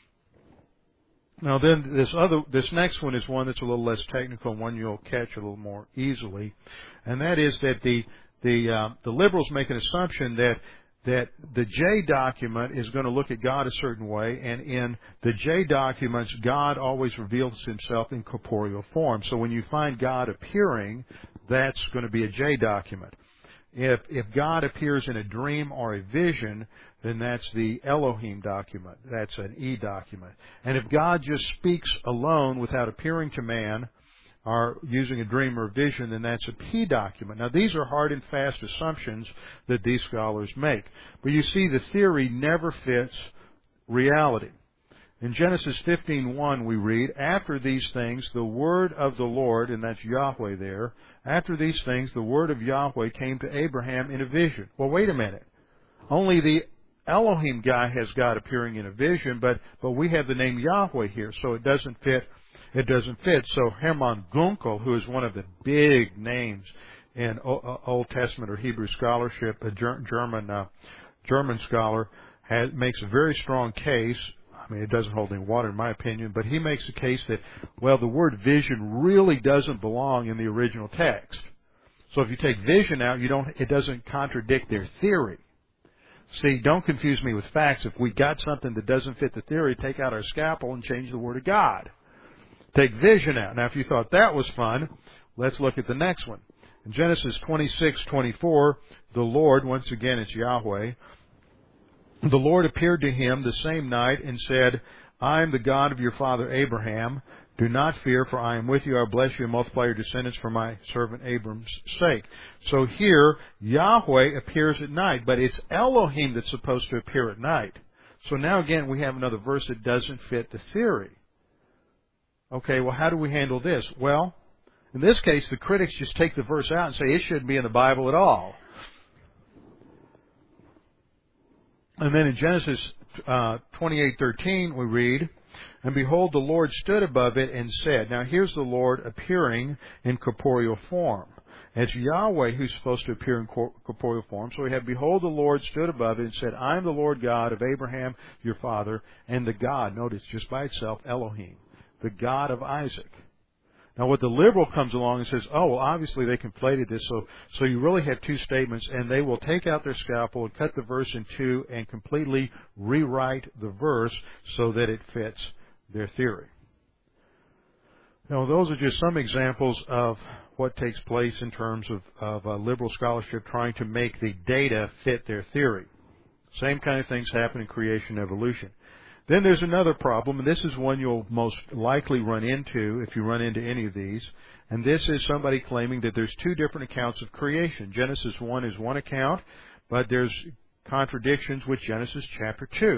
Now then, this other, this next one is one that's a little less technical, one you'll catch a little more easily, and that is that the the uh, the liberals make an assumption that that the J document is going to look at God a certain way, and in the J documents, God always reveals Himself in corporeal form. So when you find God appearing, that's going to be a J document. If if God appears in a dream or a vision, then that's the Elohim document. That's an E document. And if God just speaks alone without appearing to man or using a dream or a vision, then that's a P document. Now, these are hard and fast assumptions that these scholars make. But you see, the theory never fits reality. In Genesis fifteen one, we read, after these things, the word of the Lord, and that's Yahweh there, after these things, the word of Yahweh came to Abraham in a vision. Well, wait a minute. Only the Elohim guy has God appearing in a vision, but, but we have the name Yahweh here, so it doesn't fit. It doesn't fit. So Hermann Gunkel, who is one of the big names in Old Testament or Hebrew scholarship, a German, uh, German scholar, has, makes a very strong case. I mean, it doesn't hold any water in my opinion, but he makes the case that, well, the word vision really doesn't belong in the original text. So if you take vision out, you don't, it doesn't contradict their theory. See, don't confuse me with facts. If we got something that doesn't fit the theory, take out our scalpel and change the word of God. Take vision out. Now, if you thought that was fun, let's look at the next one. In Genesis twenty-six twenty-four, the Lord, once again it's Yahweh, the Lord appeared to him the same night and said, I am the God of your father Abraham. Do not fear, for I am with you. I will bless you and multiply your descendants for my servant Abram's sake. So here, Yahweh appears at night, but it's Elohim that's supposed to appear at night. So now again, we have another verse that doesn't fit the theory. Okay, well, how do we handle this? Well, in this case, the critics just take the verse out and say it shouldn't be in the Bible at all. And then in Genesis uh, twenty-eight thirteen, we read, and behold, the Lord stood above it and said, now here's the Lord appearing in corporeal form. It's Yahweh who's supposed to appear in corporeal form. So we have, behold, the Lord stood above it and said, I am the Lord God of Abraham, your father, and the God, notice just by itself, Elohim, the God of Isaac. Now, what the liberal comes along and says, oh, well, obviously they conflated this, so so you really have two statements, and they will take out their scalpel and cut the verse in two and completely rewrite the verse so that it fits their theory. Now, those are just some examples of what takes place in terms of, of uh, liberal scholarship trying to make the data fit their theory. Same kind of things happen in creation and evolution. Then there's another problem, and this is one you'll most likely run into if you run into any of these, and this is somebody claiming that there's two different accounts of creation. Genesis one is one account, but there's contradictions with Genesis chapter two.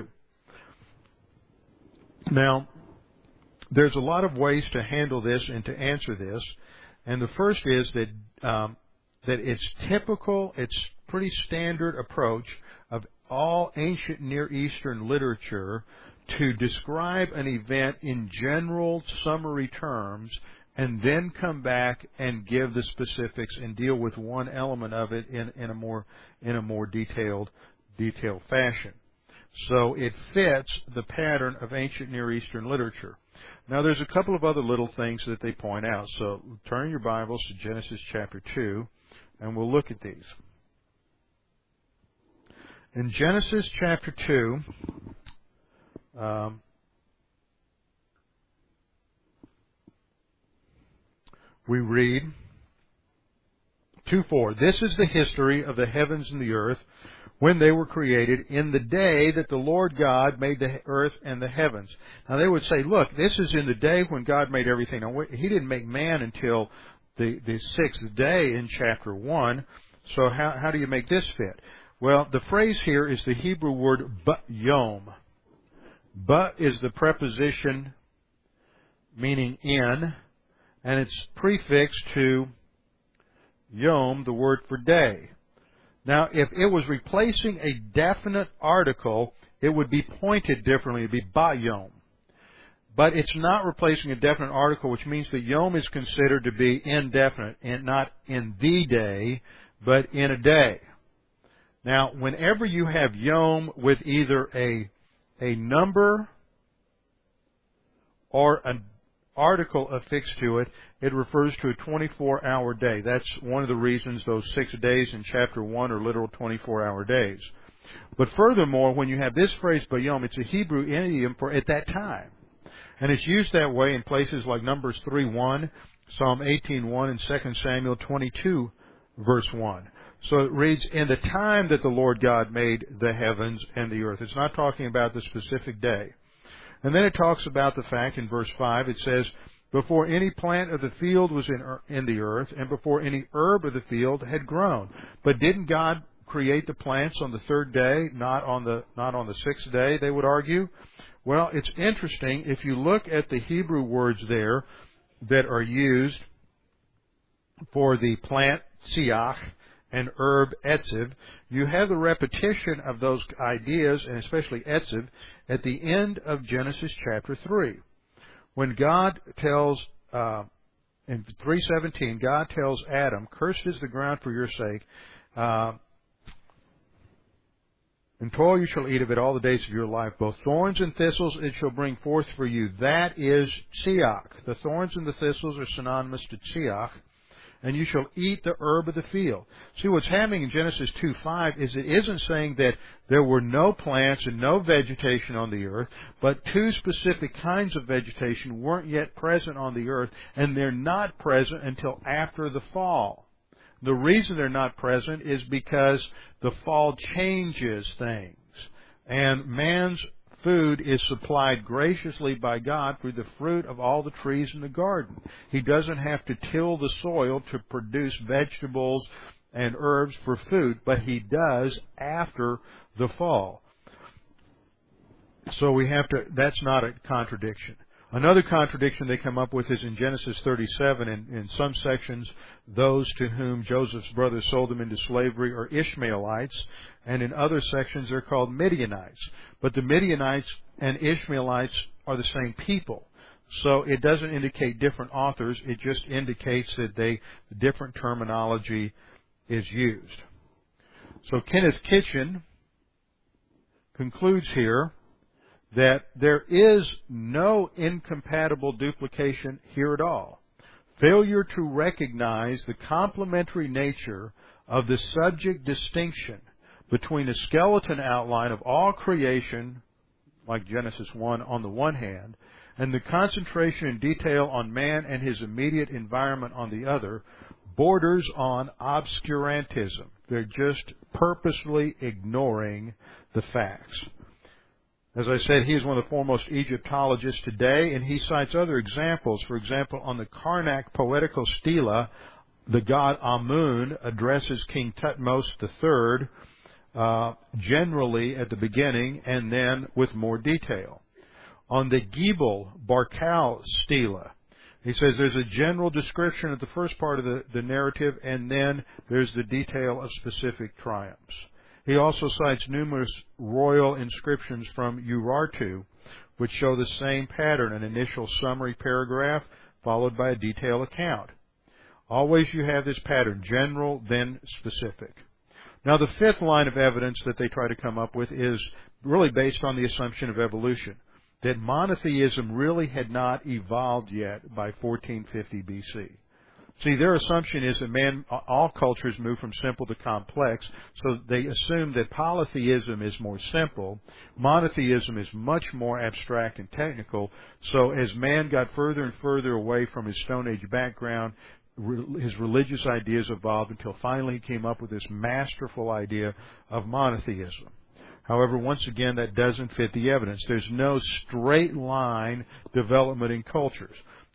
Now, there's a lot of ways to handle this and to answer this, and the first is that um, that it's typical, it's pretty standard approach of all ancient Near Eastern literature to describe an event in general summary terms and then come back and give the specifics and deal with one element of it in, in a more in a more detailed detailed fashion. So it fits the pattern of ancient Near Eastern literature. Now there's a couple of other little things that they point out. So turn your Bibles to Genesis chapter two and we'll look at these. In Genesis chapter two, um, we read two four. This is the history of the heavens and the earth when they were created in the day that the Lord God made the earth and the heavens. Now they would say, look, this is in the day when God made everything. Now, He didn't make man until the, the sixth day in chapter one. So how, how do you make this fit? Well, the phrase here is the Hebrew word ba-yom. Ba is the preposition meaning in, and it's prefixed to yom, the word for day. Now, if it was replacing a definite article, it would be pointed differently. It would be ba-yom. But it's not replacing a definite article, which means that yom is considered to be indefinite, and not in the day, but in a day. Now, whenever you have yom with either a, a number or an article affixed to it, it refers to a twenty-four hour day. That's one of the reasons those six days in chapter one are literal twenty-four hour days. But furthermore, when you have this phrase bayom, it's a Hebrew idiom for at that time. And it's used that way in places like Numbers three one, Psalm eighteen one, and Second Samuel twenty-two, verse one. So it reads, in the time that the Lord God made the heavens and the earth. It's not talking about the specific day. And then it talks about the fact in verse five, it says, before any plant of the field was in, in the earth, and before any herb of the field had grown. But didn't God create the plants on the third day, not on the, not on the sixth day, they would argue? Well, it's interesting. If you look at the Hebrew words there that are used for the plant, tsiach, and herb, etziv, you have the repetition of those ideas, and especially etziv, at the end of Genesis chapter three. When God tells, uh, in three seventeen, God tells Adam, cursed is the ground for your sake, uh, in toil you shall eat of it all the days of your life. Both thorns and thistles it shall bring forth for you. That is tsiach. The thorns and the thistles are synonymous to tsiach. And you shall eat the herb of the field. See, what's happening in Genesis two five is it isn't saying that there were no plants and no vegetation on the earth, but two specific kinds of vegetation weren't yet present on the earth, and they're not present until after the fall. The reason they're not present is because the fall changes things, and man's food is supplied graciously by God through the fruit of all the trees in the garden. He doesn't have to till the soil to produce vegetables and herbs for food, but He does after the fall. So we have to, that's not a contradiction. Another contradiction they come up with is in Genesis thirty-seven. In, in some sections, those to whom Joseph's brothers sold him into slavery are Ishmaelites, and in other sections they're called Midianites. But the Midianites and Ishmaelites are the same people. So it doesn't indicate different authors. It just indicates that they different terminology is used. So Kenneth Kitchen concludes here that there is no incompatible duplication here at all. Failure to recognize the complementary nature of the subject distinction between the skeleton outline of all creation, like Genesis one on the one hand, and the concentration and detail on man and his immediate environment on the other, borders on obscurantism. They're just purposely ignoring the facts. As I said, he is one of the foremost Egyptologists today, and he cites other examples. For example, on the Karnak poetical stela, the god Amun addresses King Thutmose the third, uh, generally at the beginning and then with more detail. On the Gebel Barkal stela, he says there's a general description of the first part of the, the narrative, and then there's the detail of specific triumphs. He also cites numerous royal inscriptions from Urartu, which show the same pattern, an initial summary paragraph followed by a detailed account. Always you have this pattern, general, then specific. Now the fifth line of evidence that they try to come up with is really based on the assumption of evolution, that monotheism really had not evolved yet by fourteen fifty B C. See, their assumption is that man, all cultures move from simple to complex, so they assume that polytheism is more simple, monotheism is much more abstract and technical, so as man got further and further away from his Stone Age background, his religious ideas evolved until finally he came up with this masterful idea of monotheism. However, once again, that doesn't fit the evidence. There's no straight line development in cultures.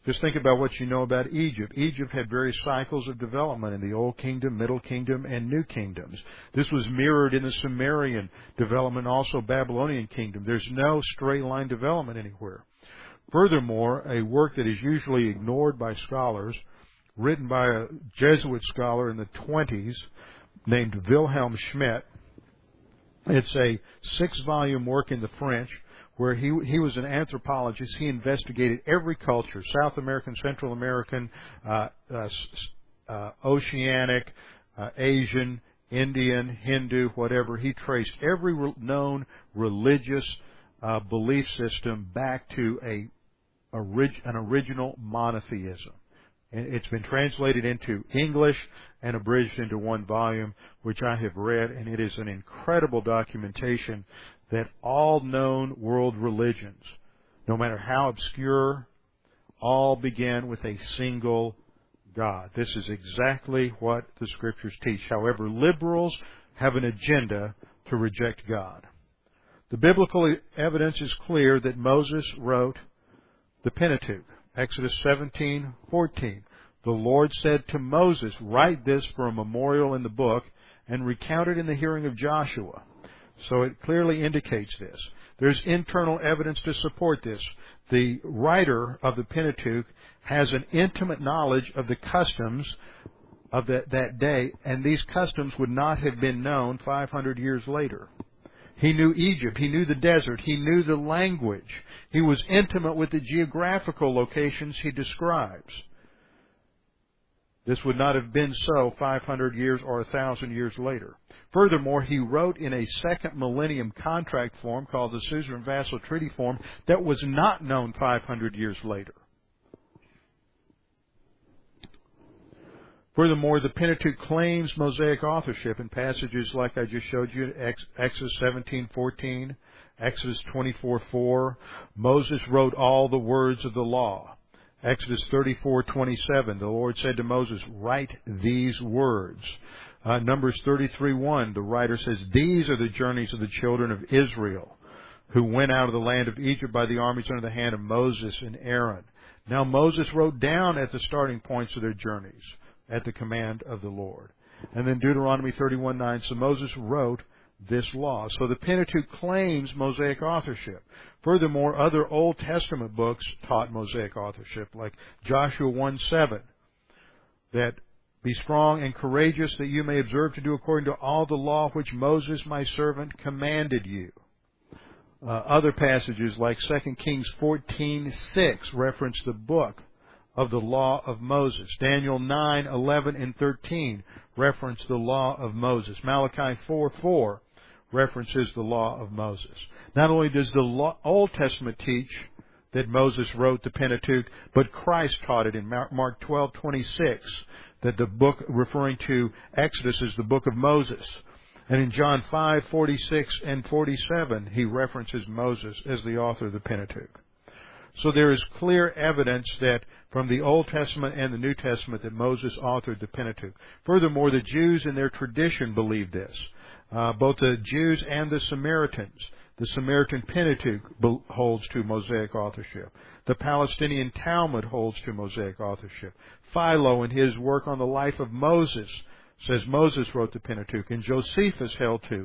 Just think about what you know about Egypt. Egypt had various cycles of development in the Old Kingdom, Middle Kingdom, and New Kingdoms. This was mirrored in the Sumerian development, also Babylonian Kingdom. There's no straight line development anywhere. Furthermore, a work that is usually ignored by scholars, written by a Jesuit scholar in the twenties named Wilhelm Schmidt. It's a six-volume work in the French where he he was an anthropologist. He investigated every culture, South American, Central American, uh, uh, uh, Oceanic, uh, Asian, Indian, Hindu, whatever. He traced every re- known religious uh, belief system back to a, orig- an original monotheism. And it's been translated into English and abridged into one volume, which I have read, and it is an incredible documentation that all known world religions, no matter how obscure, all began with a single God. This is exactly what the Scriptures teach. However, liberals have an agenda to reject God. The biblical evidence is clear that Moses wrote the Pentateuch. Exodus seventeen fourteen. The Lord said to Moses, "Write this for a memorial in the book and recount it in the hearing of Joshua." So it clearly indicates this. There's internal evidence to support this. The writer of the Pentateuch has an intimate knowledge of the customs of that, that day, and these customs would not have been known five hundred years later. He knew Egypt. He knew the desert. He knew the language. He was intimate with the geographical locations he describes. This would not have been so five hundred years or one thousand years later. Furthermore, he wrote in a second millennium contract form called the Suzerain Vassal Treaty Form that was not known five hundred years later. Furthermore, the Pentateuch claims Mosaic authorship in passages like I just showed you, Exodus seventeen fourteen, Exodus twenty-four four. Moses wrote all the words of the law. Exodus thirty-four twenty-seven, the Lord said to Moses, "Write these words." Uh, Numbers thirty-three one, the writer says, "These are the journeys of the children of Israel, who went out of the land of Egypt by the armies under the hand of Moses and Aaron." Now Moses wrote down at the starting points of their journeys, at the command of the Lord. And then Deuteronomy thirty-one nine, so Moses wrote this law. So the Pentateuch claims Mosaic authorship. Furthermore, other Old Testament books taught Mosaic authorship, like Joshua one seven, that be strong and courageous, that you may observe to do according to all the law which Moses my servant commanded you. Uh, other passages like Second Kings fourteen six reference the book of the law of Moses. Daniel nine eleven and thirteen reference the law of Moses. Malachi four four references the law of Moses. Not only does the law, Old Testament teach that Moses wrote the Pentateuch, but Christ taught it in Mark twelve twenty-six, that the book referring to Exodus is the book of Moses. And in John five forty-six and forty-seven, he references Moses as the author of the Pentateuch. So there is clear evidence that from the Old Testament and the New Testament that Moses authored the Pentateuch. Furthermore, the Jews in their tradition believe this. Uh, both the Jews and the Samaritans. The Samaritan Pentateuch holds to Mosaic authorship. The Palestinian Talmud holds to Mosaic authorship. Philo, in his work on the life of Moses, says Moses wrote the Pentateuch, and Josephus held to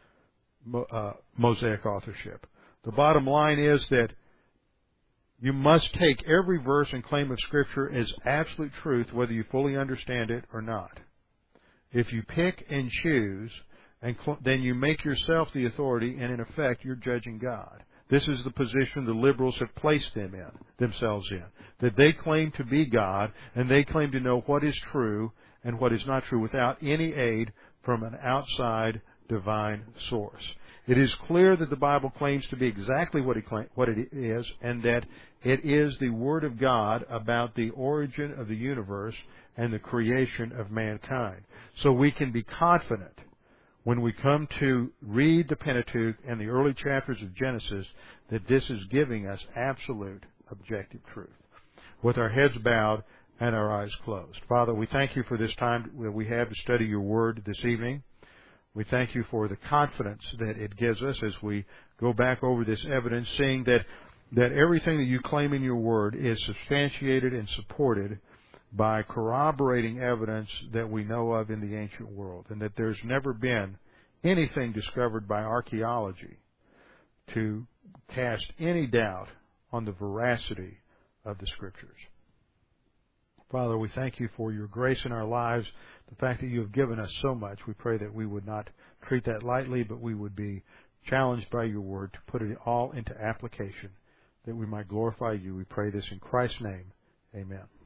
uh, Mosaic authorship. The bottom line is that you must take every verse and claim of Scripture as absolute truth, whether you fully understand it or not. If you pick and choose, and cl- then you make yourself the authority, and in effect, you're judging God. This is the position the liberals have placed them in, themselves in, that they claim to be God, and they claim to know what is true and what is not true without any aid from an outside divine source. It is clear that the Bible claims to be exactly what it, claim, what it is, and that it is the Word of God about the origin of the universe and the creation of mankind. So we can be confident when we come to read the Pentateuch and the early chapters of Genesis that this is giving us absolute objective truth. With our heads bowed and our eyes closed. Father, we thank you for this time that we have to study your Word this evening. We thank you for the confidence that it gives us as we go back over this evidence, seeing that that everything that you claim in your word is substantiated and supported by corroborating evidence that we know of in the ancient world, and that there's never been anything discovered by archaeology to cast any doubt on the veracity of the Scriptures. Father, we thank you for your grace in our lives, the fact that you have given us so much. We pray that we would not treat that lightly, but we would be challenged by your word to put it all into application, that we might glorify you. We pray this in Christ's name. Amen.